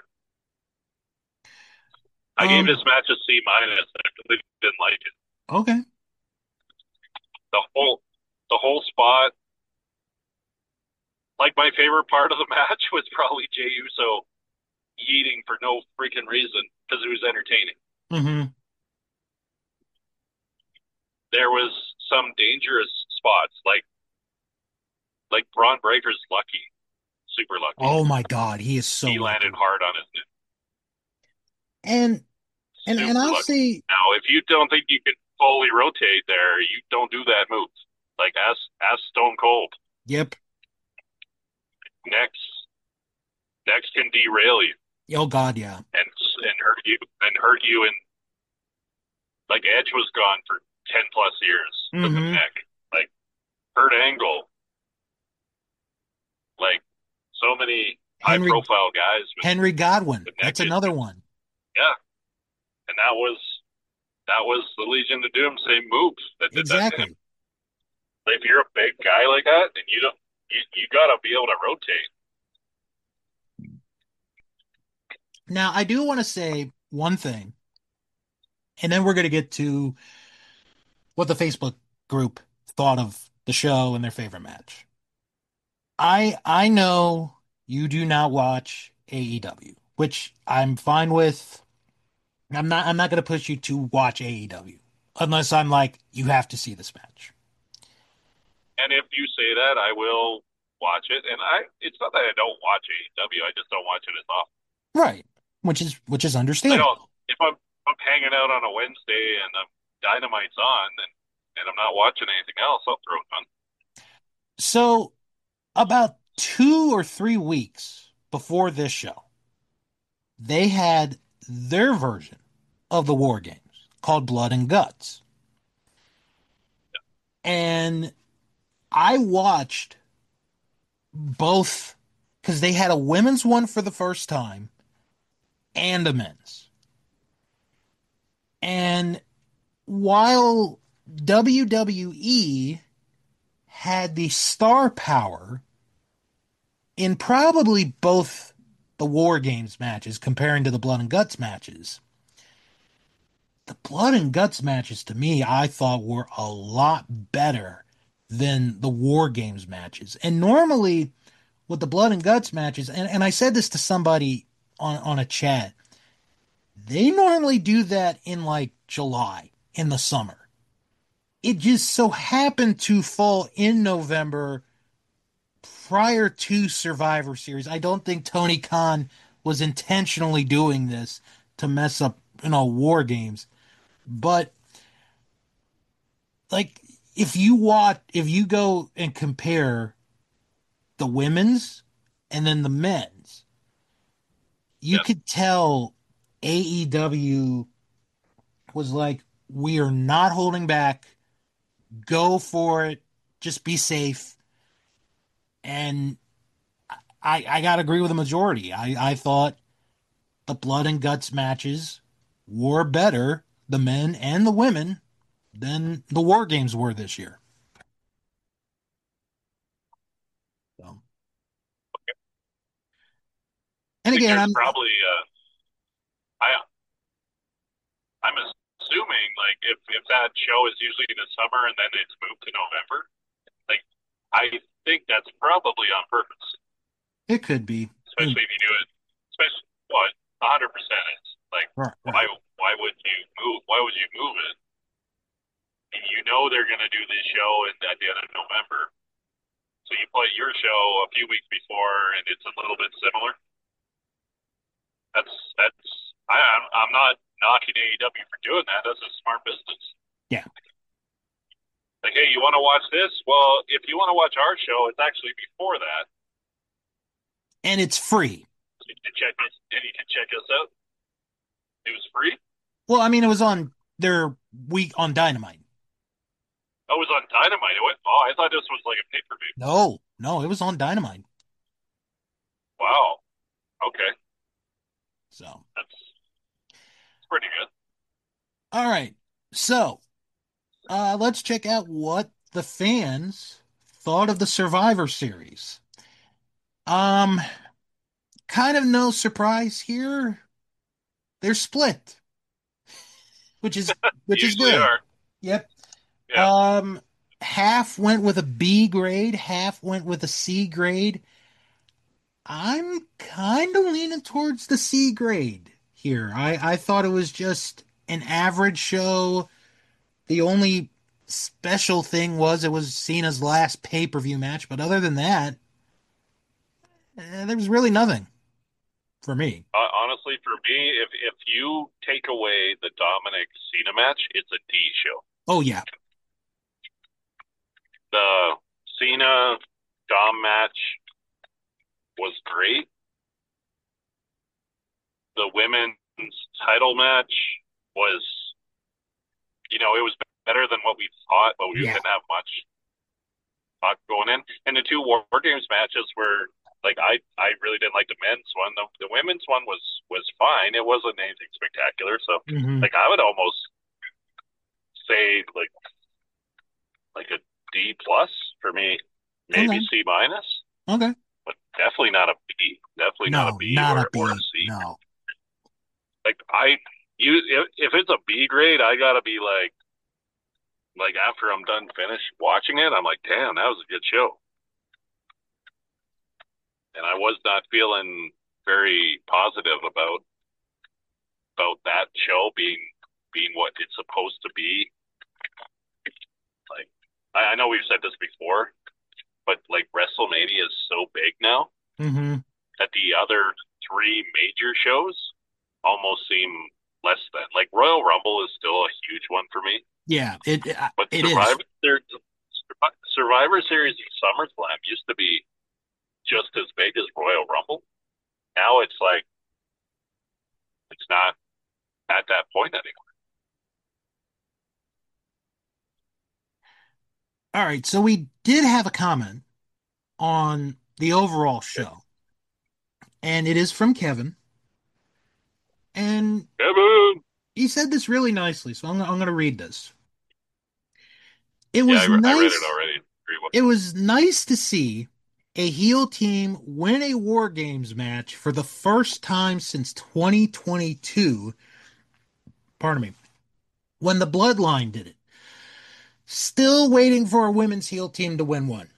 I gave Um, this match a C minus. I really didn't like it. okay. The whole the whole spot. Like my favorite part of the match was probably Jey Uso eating for no freaking reason because it was entertaining. Hmm. There was some dangerous spots, like like Braun Breaker's lucky, super lucky. Oh my God, he is so He landed lucky. hard on his neck, And and and super I'll lucky. say, Now, if you don't think you can fully rotate there, you don't do that move. Like ask ask Stone Cold. yep. Next next can derail you Oh God, yeah. and and hurt you and hurt you. And like Edge was gone for ten plus years with the Hmm. neck. Like Kurt Angle, like so many high Henry profile guys with Henry Godwin. the neck That's another issues. one. Yeah. And that was that was the Legion of Doom same move that did that to him. Exactly. If you're a big guy like that, and you don't you, you gotta be able to rotate. Now, I do want to say one thing, and then we're going to get to what the Facebook group thought of the show and their favorite match. I I know you do not watch A E W, which I'm fine with. I'm not I'm not going to push you to watch A E W unless I'm like you have to see this match. And if you say that, I will watch it. And I it's not that I don't watch A E W, I just don't watch it as often. Right. Which is which is Like I'll, understandable. if I'm if I'm hanging out on a Wednesday and um, Dynamite's on and and I'm not watching anything else, I'll throw it on. So, about two or three weeks before this show, they had their version of the War Games called Blood and Guts. And I watched both because they had a women's one for the first time and a men's. And while W W E had the star power in probably both the War Games matches comparing to the Blood and Guts matches, the Blood and Guts matches to me, I thought were a lot better than the War Games matches. And normally with the Blood and Guts matches, and, and I said this to somebody on, on a chat, they normally do that in like July in the summer. It just so happened to fall in November prior to Survivor Series. I don't think Tony Khan was intentionally doing this to mess up, you know, War Games. But like if you watch if you go and compare the women's and then the men's, you Yeah. could tell A E W was like, we are not holding back. Go for it. Just be safe. And I, I gotta agree with the majority. I, I thought the blood and guts matches were better, the men and the women, than the war games were this year. So, and I think again, there's I'm probably uh, I I'm assuming like if if that show is usually in the summer and then it's moved to November, like I think that's probably on purpose, it could be. especially if you do it, especially what one hundred percent is like Right, why right. why would you move why would you move it? You know they're going to do this show in, at the end of November, so you play your show a few weeks before and it's a little bit similar. That's that's I I'm I'm not knocking A E W for doing that. That's a smart business. Yeah. Like, hey, you want to watch this? Well, if you want to watch our show, it's actually before that. And it's free. You can check us, and you can check us out. It was free. Well, I mean, it was on their week on Dynamite. Oh, it was on Dynamite. It went, oh, I thought this was like a pay per view. No, no, it was on Dynamite. Wow. Okay, So, that's, that's pretty good. all right. So, uh, let's check out what the fans thought of the Survivor Series. Um, kind of no surprise here. They're split, which is which is Usually good. are. Yep. Yeah. Um, half went with a B grade, half went with a C grade. I'm kind of leaning towards the C grade here. I, I thought it was just an average show. The only special thing was it was Cena's last pay-per-view match, but other than that, eh, there was really nothing for me. Uh, honestly, for me, if if you take away the Dominic Cena match, it's a D show. Oh yeah. The Cena Dom match was great. The women's title match was, you know, it was better than what we thought, but we Yeah. didn't have much thought going in. And the two War Games matches were like I I really didn't like the men's one. The, the women's one was was fine. It wasn't anything spectacular. So Hmm. like I would almost say like like a D plus for me, maybe Okay. C minus, Okay. but definitely not a B. Definitely not a No, B not a or or a B. C. No. Like I you if, if it's a B grade, I gotta be like like after I'm done finished watching it, I'm like, damn, that was a good show. And I was not feeling very positive about about that show being being what it's supposed to be. Like I, I know we've said this before, but like WrestleMania is so big now Hmm. that the other three major shows almost seem less than. Like Royal Rumble is still a huge one for me, Yeah, it but it is. Survivor Survivor Series and SummerSlam used to be just as big as Royal Rumble. Now it's like it's not at that point anymore. All right, so we did have a comment on the overall show, and it is from Kevin, and Kevin. he said this really nicely, so I'm, I'm going to read this. It Yeah, I, was re- I read it nice. already. Agree with- It was nice to see a heel team win a War Games match for the first time since twenty twenty-two. Pardon me. When the Bloodline did it. Still waiting for a women's heel team to win one.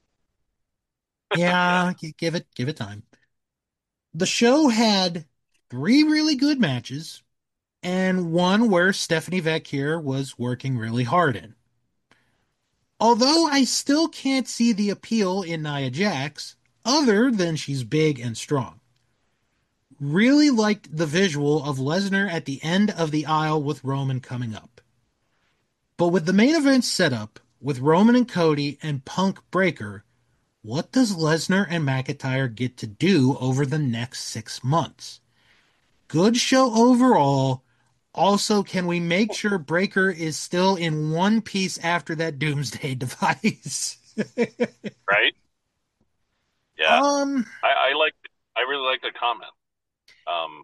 Yeah, Yeah, g- give it give it time. The show had three really good matches and one where Stephanie Vacquier was working really hard in. Although I still can't see the appeal in Nia Jax, other than she's big and strong. Really liked the visual of Lesnar at the end of the aisle with Roman coming up. But with the main event set up, with Roman and Cody and Punk Breaker, what does Lesnar and McIntyre get to do over the next six months? Good show overall. Also, can we make sure Breaker is still in one piece after that Doomsday device? right. Yeah, Um, I, I like. I really like the comment. Um,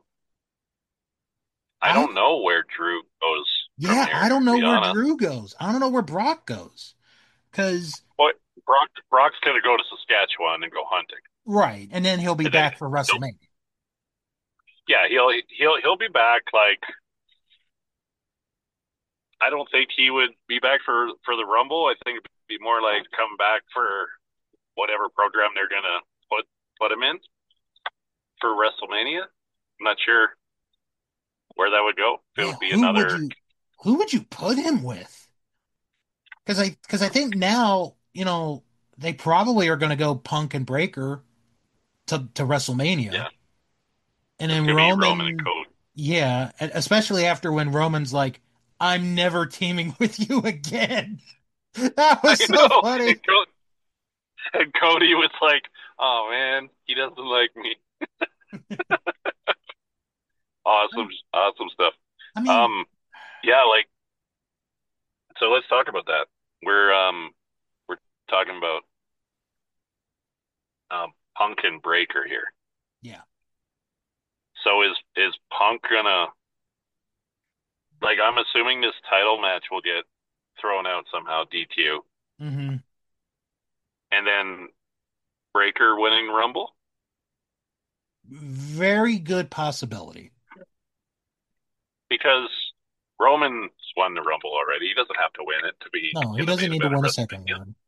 I I don't know where Drew goes from yeah, I here, don't to know be where honest. Drew goes. I don't know where Brock goes. Cause But Brock, Brock's gonna go to Saskatchewan and go hunting, right, and then he'll be and then back for he'll, WrestleMania. yeah, he'll he'll he'll be back. Like, I don't think he would be back for for the Rumble. I think it'd be more like come back for whatever program they're gonna put put him in for WrestleMania. I'm not sure where that would go. If it Yeah, would be who would another, you who would you put him with? Because I because I think now, you know, they probably are going to go Punk and Breaker to to WrestleMania, yeah, and it's then gonna be Roman and Roman, Cody. yeah, and especially after when Roman's like, "I'm never teaming with you again." That I was so know, and, funny. Co- and Cody was like, "Oh man, he doesn't like me." Awesome, awesome stuff. I mean, Um, yeah, like so. Let's talk about that. We're um we're talking about um Punk and Breaker here. yeah. So is is Punk gonna like? I'm assuming this title match will get thrown out somehow, D Q, Hmm. and then Breaker winning Rumble Very good possibility. because Roman's won the Rumble already. He doesn't have to win it to be No, he in the doesn't main need to event of win a second WrestleMania. one.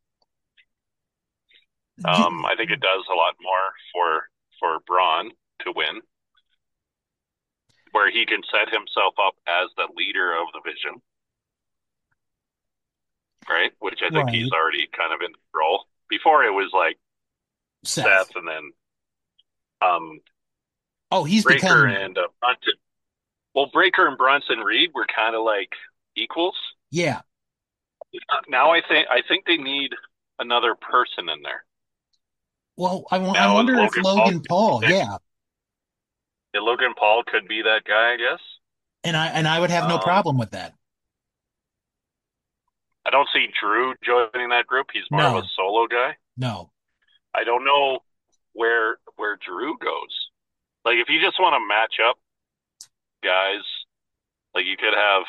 Um, I think it does a lot more for for Braun to win, where he can set himself up as the leader of the Vision, right? Which I think he's Right. already kind of in control. Before it was like Seth. Seth and then um, Oh, he's Breaker become, and uh, Brunson. Well, Breaker and Bronson Reed were kind of like equals. yeah. Now I think I think they need another person in there. Well, I, wo- I Now is wonder if Logan Paul Logan Paul, pick? yeah. Yeah, Logan Paul could be that guy, I guess. And I and I would have no Um, problem with that. I don't see Drew joining that group. He's more of a No, solo guy. no. I don't know where where Drew goes. Like if you just want to match up guys, like you could have,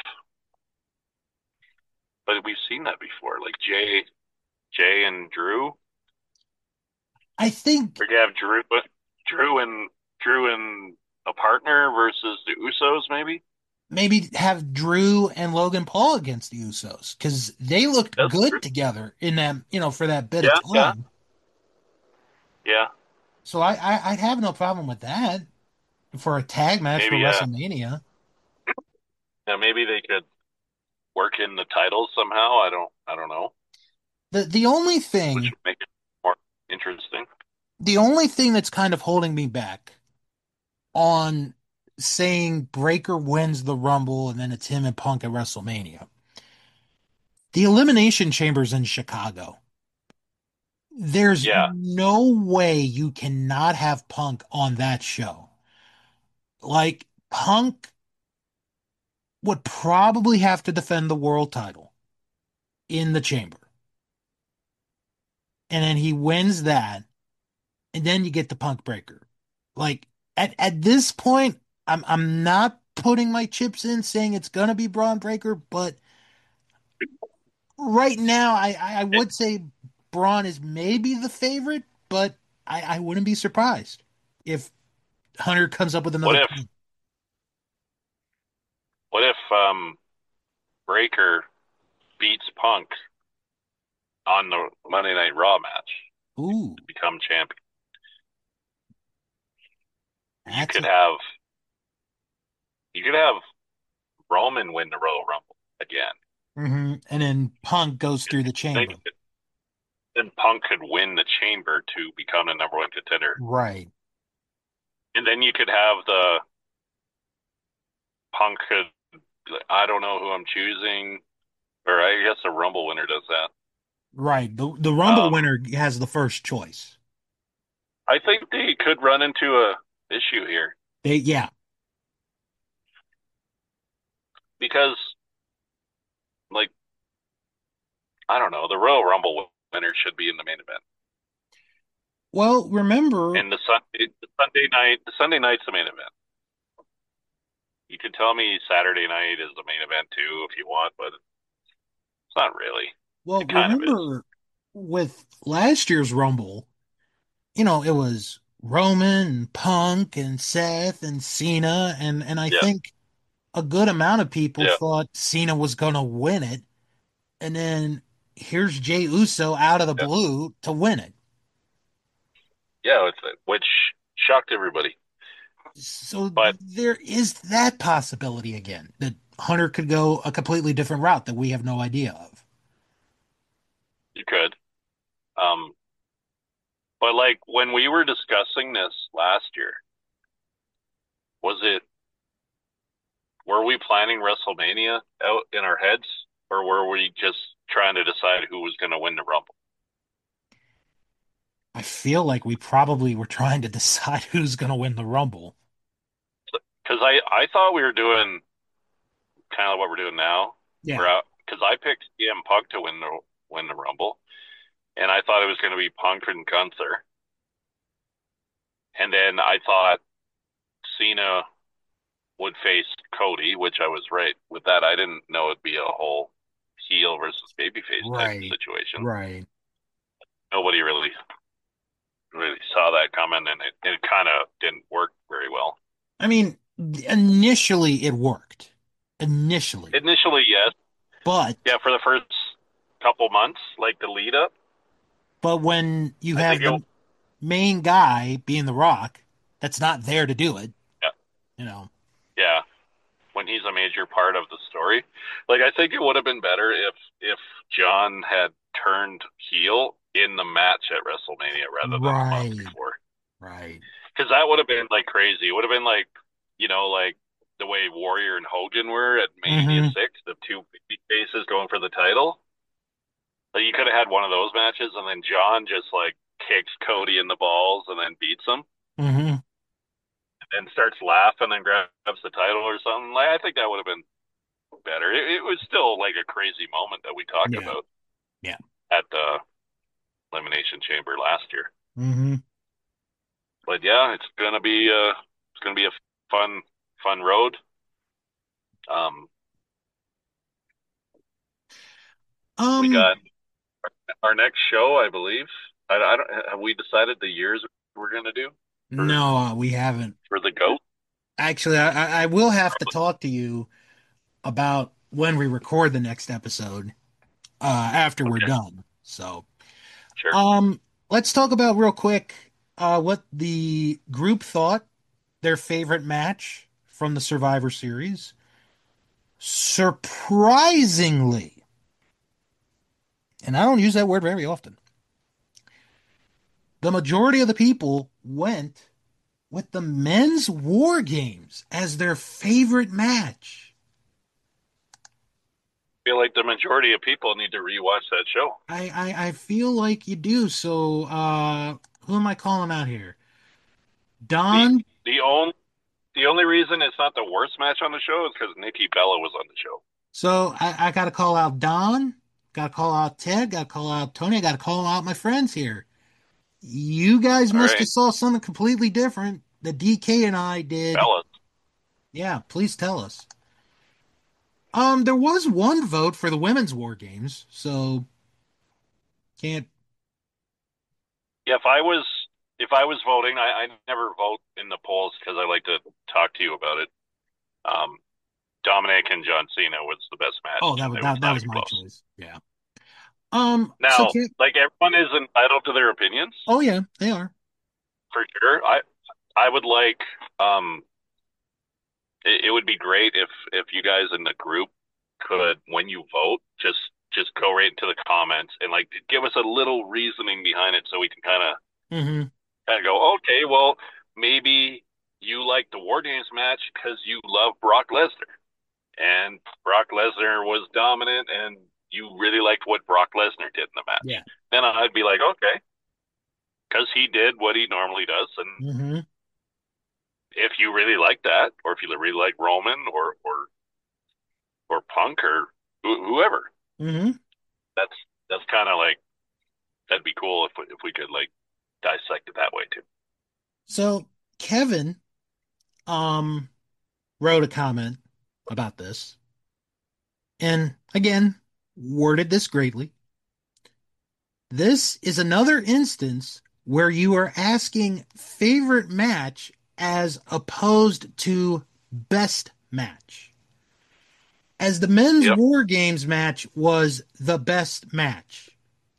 but we've seen that before. Like Jay, Jay and Drew, I think or you have Drew, Drew and Drew and a partner versus the Usos, maybe. maybe have Drew and Logan Paul against the Usos because they looked That's true. good together in that, you know, for that bit of Yeah, yeah, time. yeah. So I, I I'd have no problem with that for a tag match for Maybe, uh, WrestleMania. yeah, maybe they could work in the titles somehow. I don't, I don't know, The the only which thing, would make it more interesting. the only thing that's kind of holding me back on saying Breaker wins the Rumble and then it's him and Punk at WrestleMania. The Elimination Chamber's in Chicago. There's Yeah. no way you cannot have Punk on that show. Like, Punk would probably have to defend the world title in the chamber. And then he wins that, and then you get the Punk Breaker. Like, at, at this point, I'm I'm not putting my chips in saying it's gonna be Braun Breaker, but right now I, I It, would say Braun is maybe the favorite, but I, I wouldn't be surprised if Hunter comes up with what another if, plan. what if, um, Breaker beats Punk on the Monday Night Raw match Ooh, to become champion? You that's could it. have, you could have Roman win the Royal Rumble again. Hmm. And then Punk goes through the Then, chamber. then Punk could win the chamber to become the number one contender. Right. And then you could have the Punk could, I don't know who I'm choosing, or I guess the Rumble winner does that. Right. The the Rumble Um, winner has the first choice. I think they could run into a issue here They yeah. because, like, I don't know, the Royal Rumble winner should be in the main event. Well, remember, And the Sunday, the Sunday night, the Sunday night's the main event. You can tell me Saturday night is the main event too if you want, but it's not really. well, It kind of is. remember with last year's Rumble, you know, it was Roman and Punk and Seth and Cena, and and I Yeah, think a good amount of people yeah, thought Cena was going to win it, and then here's Jey Uso out of the yeah, blue to win it. yeah. It's which shocked everybody, So but there is that possibility again that Hunter could go a completely different route that we have no idea of. you could. Um, but like when we were discussing this last year, was it were we planning WrestleMania out in our heads, or were we just trying to decide who was going to win the Rumble? I feel like we probably were trying to decide who's going to win the Rumble. Because I I thought we were doing kind of what we're doing now. Yeah. We're because I picked C M Punk to win the win the Rumble, and I thought it was going to be Punk and Gunther, and then I thought Cena would face Cody, which I was right with that. I didn't know it'd be a whole heel versus babyface type Right. situation. Right. Nobody really really saw that coming, and it, it kind of didn't work very well. I mean, initially it worked. Initially. Initially, yes, But yeah, for the first couple months, like the lead up, but when you I think have it. the main guy being The Rock, that's not there to do it, Yeah, you know. yeah, when he's a major part of the story. Like I think it would have been better if if John had turned heel in the match at WrestleMania rather than a month Right. before. Right. Because that would have been like crazy. It would have been like, you know, like the way Warrior and Hogan were at Mania Mm-hmm. six, the two big faces going for the title. Like you could have had one of those matches and then John just like kicks Cody in the balls and then beats him Mm-hmm. and starts laughing and grabs the title or something. Like I think that would have been better. It, it was still like a crazy moment that we talked Yeah. about Yeah. at the Elimination Chamber last year. Mm-hmm. But yeah, it's gonna be uh it's gonna be a fun fun road. Um, we Um, got our next show, I believe. I, I don't have we decided the years we're gonna do for no, uh, we haven't. for the goat. Actually, I, I will have to talk to you about when we record the next episode, uh, after we're Okay, done. So, sure. um, let's talk about real quick, uh, what the group thought their favorite match from the Survivor Series. Surprisingly, and I don't use that word very often, the majority of the people went with the men's war games as their favorite match. I feel like the majority of people need to rewatch that show. I, I, I feel like you do. So, uh, who am I calling out here? The Don. the only the only reason it's not the worst match on the show is because Nikki Bella was on the show. So I, I got to call out Don. Got to call out Ted. Got to call out Tony. I got to call out my friends here. You guys All must have right, saw something completely different that D K and I did. Bella. Yeah, please tell us. Um, there was one vote for the women's war games, so can't. Yeah, if I was if I was voting, I, I never vote in the polls because I like to talk to you about it. Um, Dominic and John Cena was the best match. Oh, that was It was that, that not was even my close. choice. Yeah. Um. So Now, can't. like everyone is entitled to their opinions Oh yeah, they are. for sure. I I would like um it, it would be great if if you guys in the group could when you vote just just go right into the comments and like give us a little reasoning behind it so we can kind of Mm-hmm. kind of go okay, well maybe you like the War Games match because you love Brock Lesnar and Brock Lesnar was dominant and you really liked what Brock Lesnar did in the match. Yeah. Then I'd be like, okay, because he did what he normally does. And Mm-hmm. if you really like that, or if you really like Roman or or or Punk or wh- whoever, Mm-hmm. that's that's kind of like that'd be cool if we, if we could like dissect it that way too. So Kevin um wrote a comment about this, and again, worded this greatly. This is another instance where you are asking favorite match as opposed to best match. As the men's Yep. War Games match was the best match.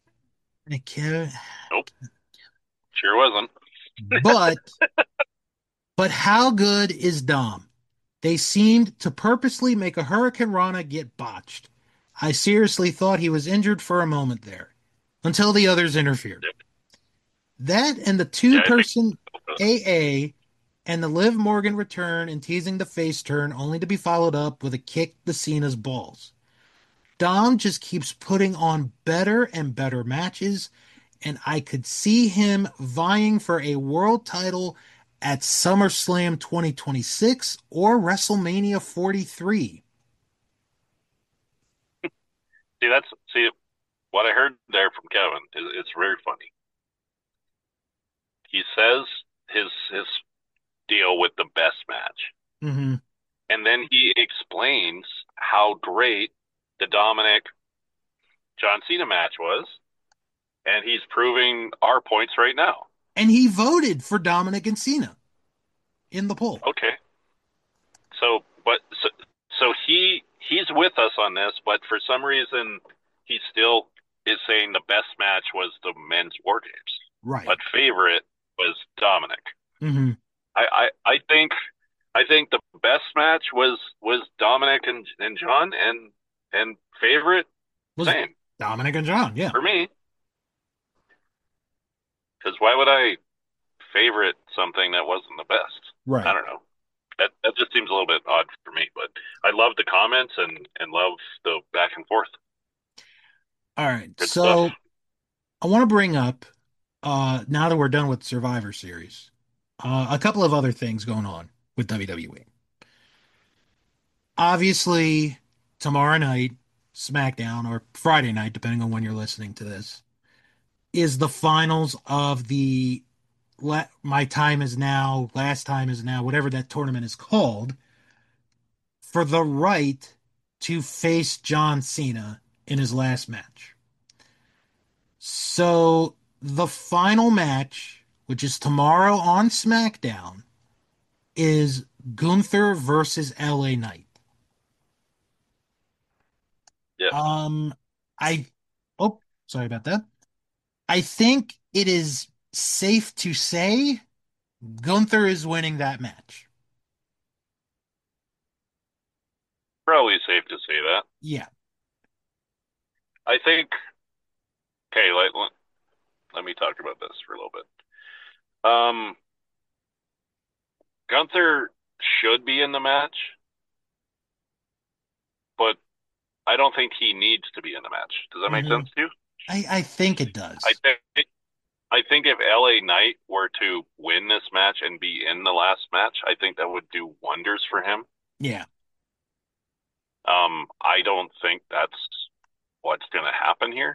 Nope. Sure wasn't. But but how good is Dom? They seemed to purposely make a Hurricane Rana get botched. I seriously thought he was injured for a moment there until the others interfered. Yep. That and the Yeah, I think. two-person A A and the Liv Morgan return and teasing the face turn only to be followed up with a kick to Cena's balls. Dom just keeps putting on better and better matches, and I could see him vying for a world title at SummerSlam twenty twenty-six or WrestleMania forty-three. See, that's see what I heard there from Kevin is it's very funny. He says his his deal with the best match, Mm-hmm. and then he explains how great the Dominic John Cena match was, and he's proving our points right now. And he voted for Dominic and Cena in the poll. Okay, so but so, so he he's with us on this, but for some reason he still is saying the best match was the men's War Games, Right. but favorite was Dominic. Mm-hmm. I, I, I think I think the best match was was Dominic and and John, and and favorite Was same Dominic and John, yeah. for me. Because why would I favorite something that wasn't the best? I Right. don't know. That that just seems a little bit odd for me. But I love the comments and and love the back and forth. All right. Good stuff. So I want to bring up, uh, now that we're done with Survivor Series, uh, a couple of other things going on with W W E. Obviously, tomorrow night, SmackDown, or Friday night, depending on when you're listening to this, is the finals of the la- My Time Is Now, Last Time Is Now, whatever that tournament is called, for the right to face John Cena in his last match. So the final match, which is tomorrow on SmackDown, is Gunther versus L A Knight. Yeah, Um, I, oh, sorry about that. I think it is safe to say Gunther is winning that match. probably safe to say that. Yeah. I think. Okay, let, let let me talk about this for a little bit. Um, Gunther should be in the match, but I don't think he needs to be in the match. Does that make hmm sense to you? I, I think it I does. think I think if L A Knight were to win this match and be in the last match, I think that would do wonders for him. Yeah. Um, I don't think that's what's going to happen here.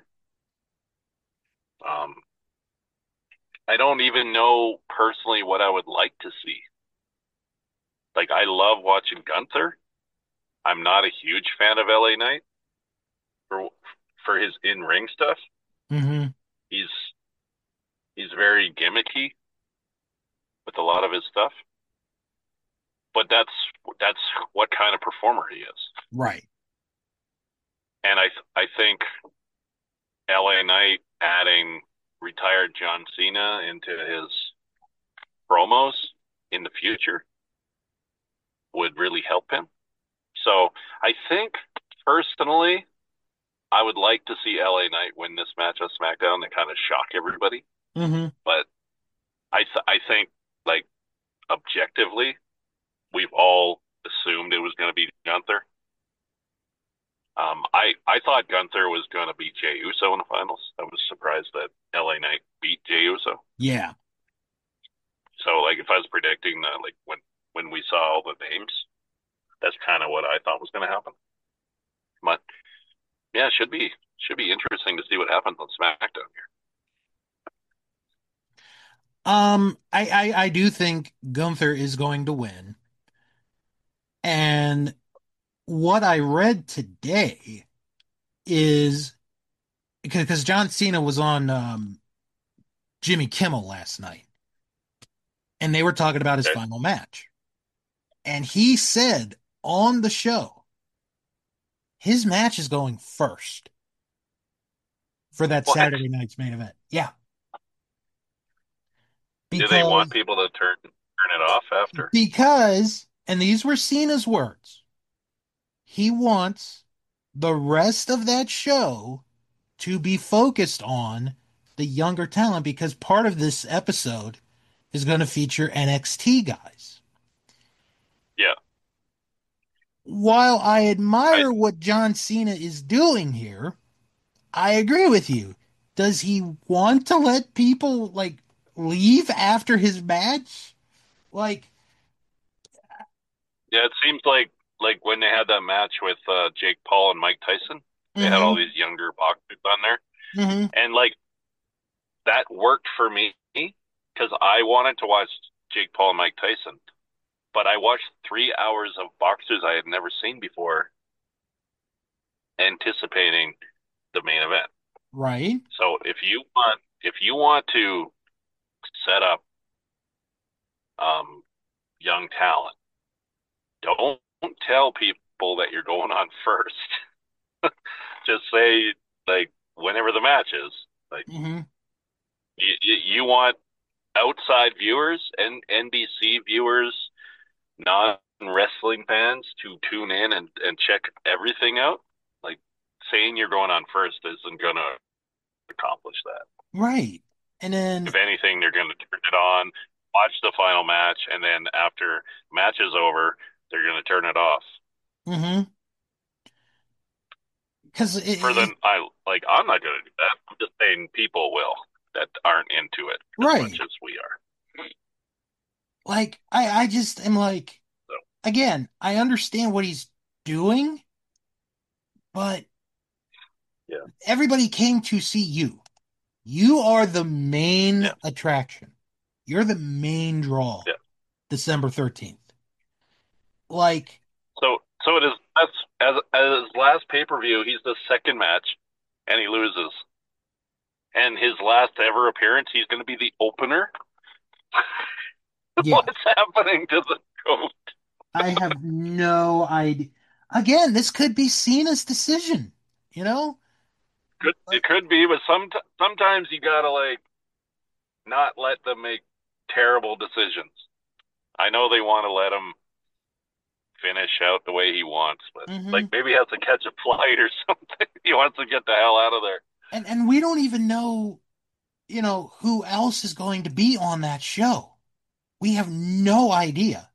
Um, I don't even know personally what I would like to see. Like, I love watching Gunther. I'm not a huge fan of L A Knight for for his in-ring stuff. hmm He's he's very gimmicky with a lot of his stuff, but that's that's what kind of performer he is. Right. And I I think L A Knight adding retired John Cena into his promos in the future would really help him. So I think personally, I would like to see L A Knight win this match on SmackDown and kind of shock everybody. hmm But I th- I think like objectively, we've all assumed it was going to be Gunther. Um, I I thought Gunther was going to beat Jey Uso in the finals. I was surprised that L A Knight beat Jey Uso. Yeah. So like if I was predicting uh, like when when we saw all the names, that's kind of what I thought was going to happen. But yeah, it should be should be interesting to see what happens on SmackDown here. Um, I, I I do think Gunther is going to win. And what I read today is because John Cena was on um, Jimmy Kimmel last night, and they were talking about his Okay. final match. And he said on the show, his match is going first for that What? Saturday night's main event. Yeah, Do they want because people to turn turn it off after? because and these were Cena's words. He wants the rest of that show to be focused on the younger talent because part of this episode is going to feature N X T guys. Yeah. While I I admire what John Cena is doing here, I agree with you. Does he want to let people like leave after his match? Like, yeah, it seems like like when they had that match with uh, Jake Paul and Mike Tyson, they had all mm-hmm, these younger boxers on there, mm-hmm, and like that worked for me because I wanted to watch Jake Paul and Mike Tyson, but I watched three hours of boxers I had never seen before, anticipating the main event. right, So if you want if you want to set up um, young talent, don't tell people that you're going on first. Just say like whenever the match is. Like mm-hmm, you, you, you want outside viewers and N B C viewers, non wrestling fans to tune in and, and check everything out. Like saying you're going on first isn't gonna accomplish that. right. And then, If anything, they're gonna turn it on, watch the final match, and then after match is over, they're gonna turn it off. mm-hmm, because it, For it, the I like I'm not gonna do that. I'm just saying people will that aren't into it as much right, as we are. like I, I just am like, So again, I understand what he's doing, but yeah, everybody came to see you. You are the main yeah, attraction. You're the main draw. yeah. December thirteenth. Like, So so it is. That's as as his last pay per view. He's the second match, and he loses. And his last ever appearance, he's going to be the opener. yeah, What's happening to the goat? I have no idea. Again, this could be Cena's decision, you know? Could it Like, could be, but some sometimes you gotta like not let them make terrible decisions. I know they want to let him finish out the way he wants, but like hmm. maybe he has to catch a flight or something. He wants to get the hell out of there. And and we don't even know, you know, who else is going to be on that show. We have no idea.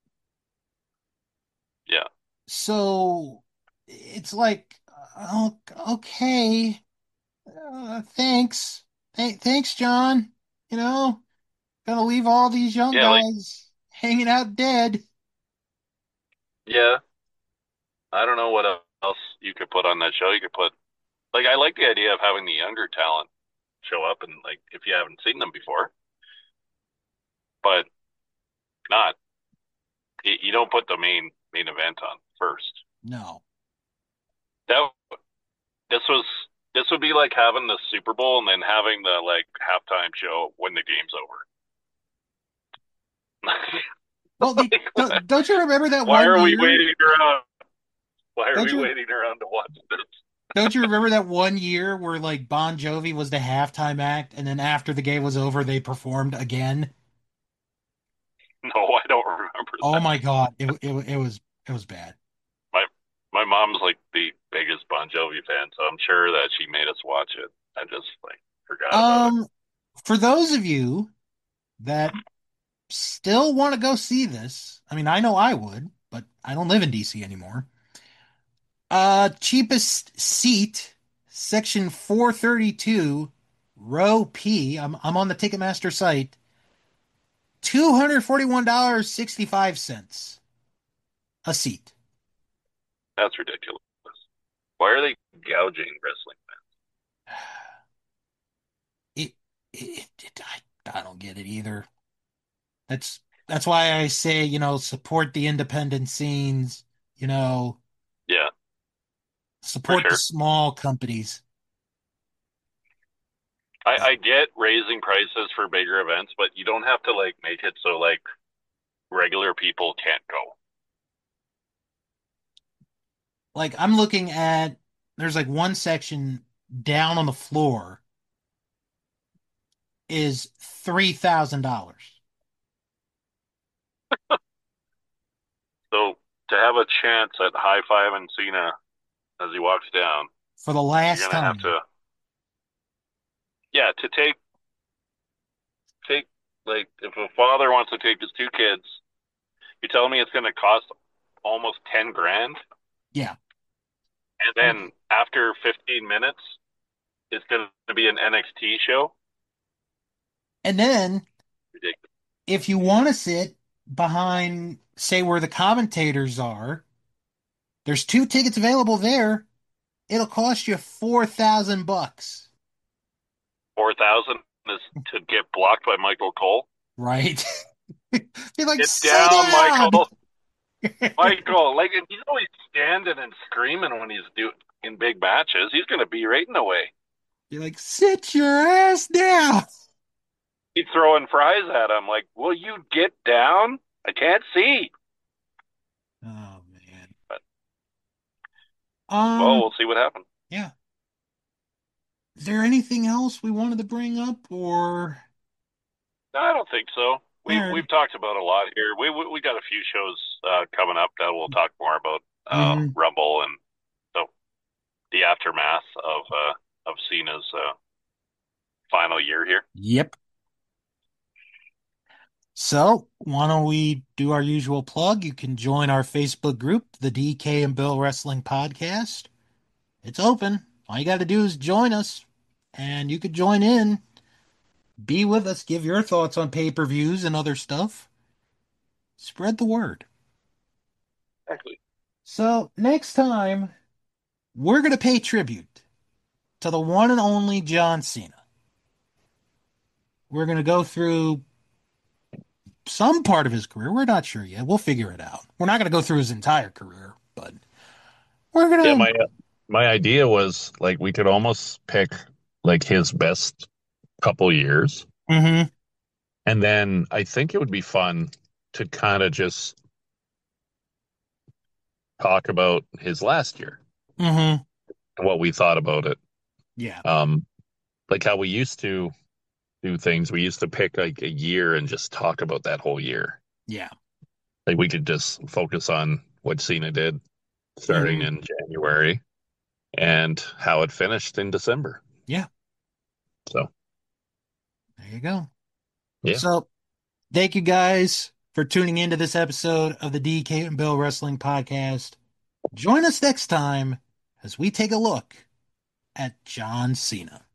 Yeah, So it's like, oh, okay, uh, thanks. Th thanks, John. You know, gonna leave all these young yeah, like guys hanging out dead. yeah. I don't know what else you could put on that show. You could put like I like the idea of having the younger talent show up and like if you haven't seen them before, but not you you don't put the main main event on first. No. That this was this would be like having the Super Bowl and then having the like halftime show when the game's over. Well, the, Like, don't, don't you remember that why one are we year? waiting around? Why are Don't we you waiting around to watch this? don't you remember that one year where like Bon Jovi was the halftime act, and then after the game was over, they performed again? No, I don't remember Oh that. my God, it it, it was it was bad. My my mom's like the biggest Bon Jovi fan, so I'm sure that she made us watch it. I just like forgot about it. Um, for those of you that still want to go see this, I mean, I know I would, but I don't live in D C anymore. Uh, cheapest seat, section four thirty-two, row P. I'm I'm on the Ticketmaster site. two hundred forty-one dollars and sixty-five cents a seat. That's ridiculous. Why are they gouging wrestling? It, it, it, I, I don't get it either. That's that's why I say, you know, support the independent scenes, you know, Yeah, for support the sure. small companies. I, Uh, I get raising prices for bigger events, but you don't have to like make it so like regular people can't go. like I'm looking at there's like one section down on the floor is three thousand dollars So to have a chance at high five and Cena as he walks down, for the you're last gonna have time. to, yeah, to take take like if a father wants to take his two kids, you're telling me it's gonna cost almost ten grand, Yeah. and then after fifteen minutes, it's gonna be an N X T show. And then Ridiculous. if you want to sit behind, say, where the commentators are, there's two tickets available there. It'll cost you four thousand bucks, Four thousand is to get blocked by Michael Cole. right? Be like, Get sit down, down. Michael. Michael, like he's always standing and screaming when he's doing in big matches. He's gonna be right in the way. You're like, sit your ass down. He's throwing fries at him. Like, will you get down? I can't see. Oh man. But well, Um, we'll see what happens. yeah. Is there anything else we wanted to bring up or No, I don't think so. all We've right. we've talked about a lot here. We we, we got a few shows uh, coming up that we'll talk more about uh, Mm-hmm. Rumble and so the aftermath of uh, of Cena's uh, final year here. Yep. So, why don't we do our usual plug? You can join our Facebook group, the D K and Bill Wrestling Podcast. It's open. All you got to do is join us, and you could join in, be with us, give your thoughts on pay-per-views and other stuff. Spread the word. Exactly. So, next time, we're going to pay tribute to the one and only John Cena. We're going to go through some part of his career. We're not sure yet. We'll figure it out. We're not going to go through his entire career, but we're Yeah, going my my idea was like we could almost pick like his best couple years, to. Mm-hmm. and then I think it would be fun to kind of just talk about his last year Mm-hmm. and what we thought about it. Yeah. Um, like how we used to do things. We used to pick like a year and just talk about that whole year. Yeah. Like we could just focus on what Cena did starting Mm-hmm. in January and how it finished in December. Yeah. So There you go. yeah, So, thank you guys for tuning into this episode of the D K and Bill Wrestling Podcast. Join us next time as we take a look at John Cena.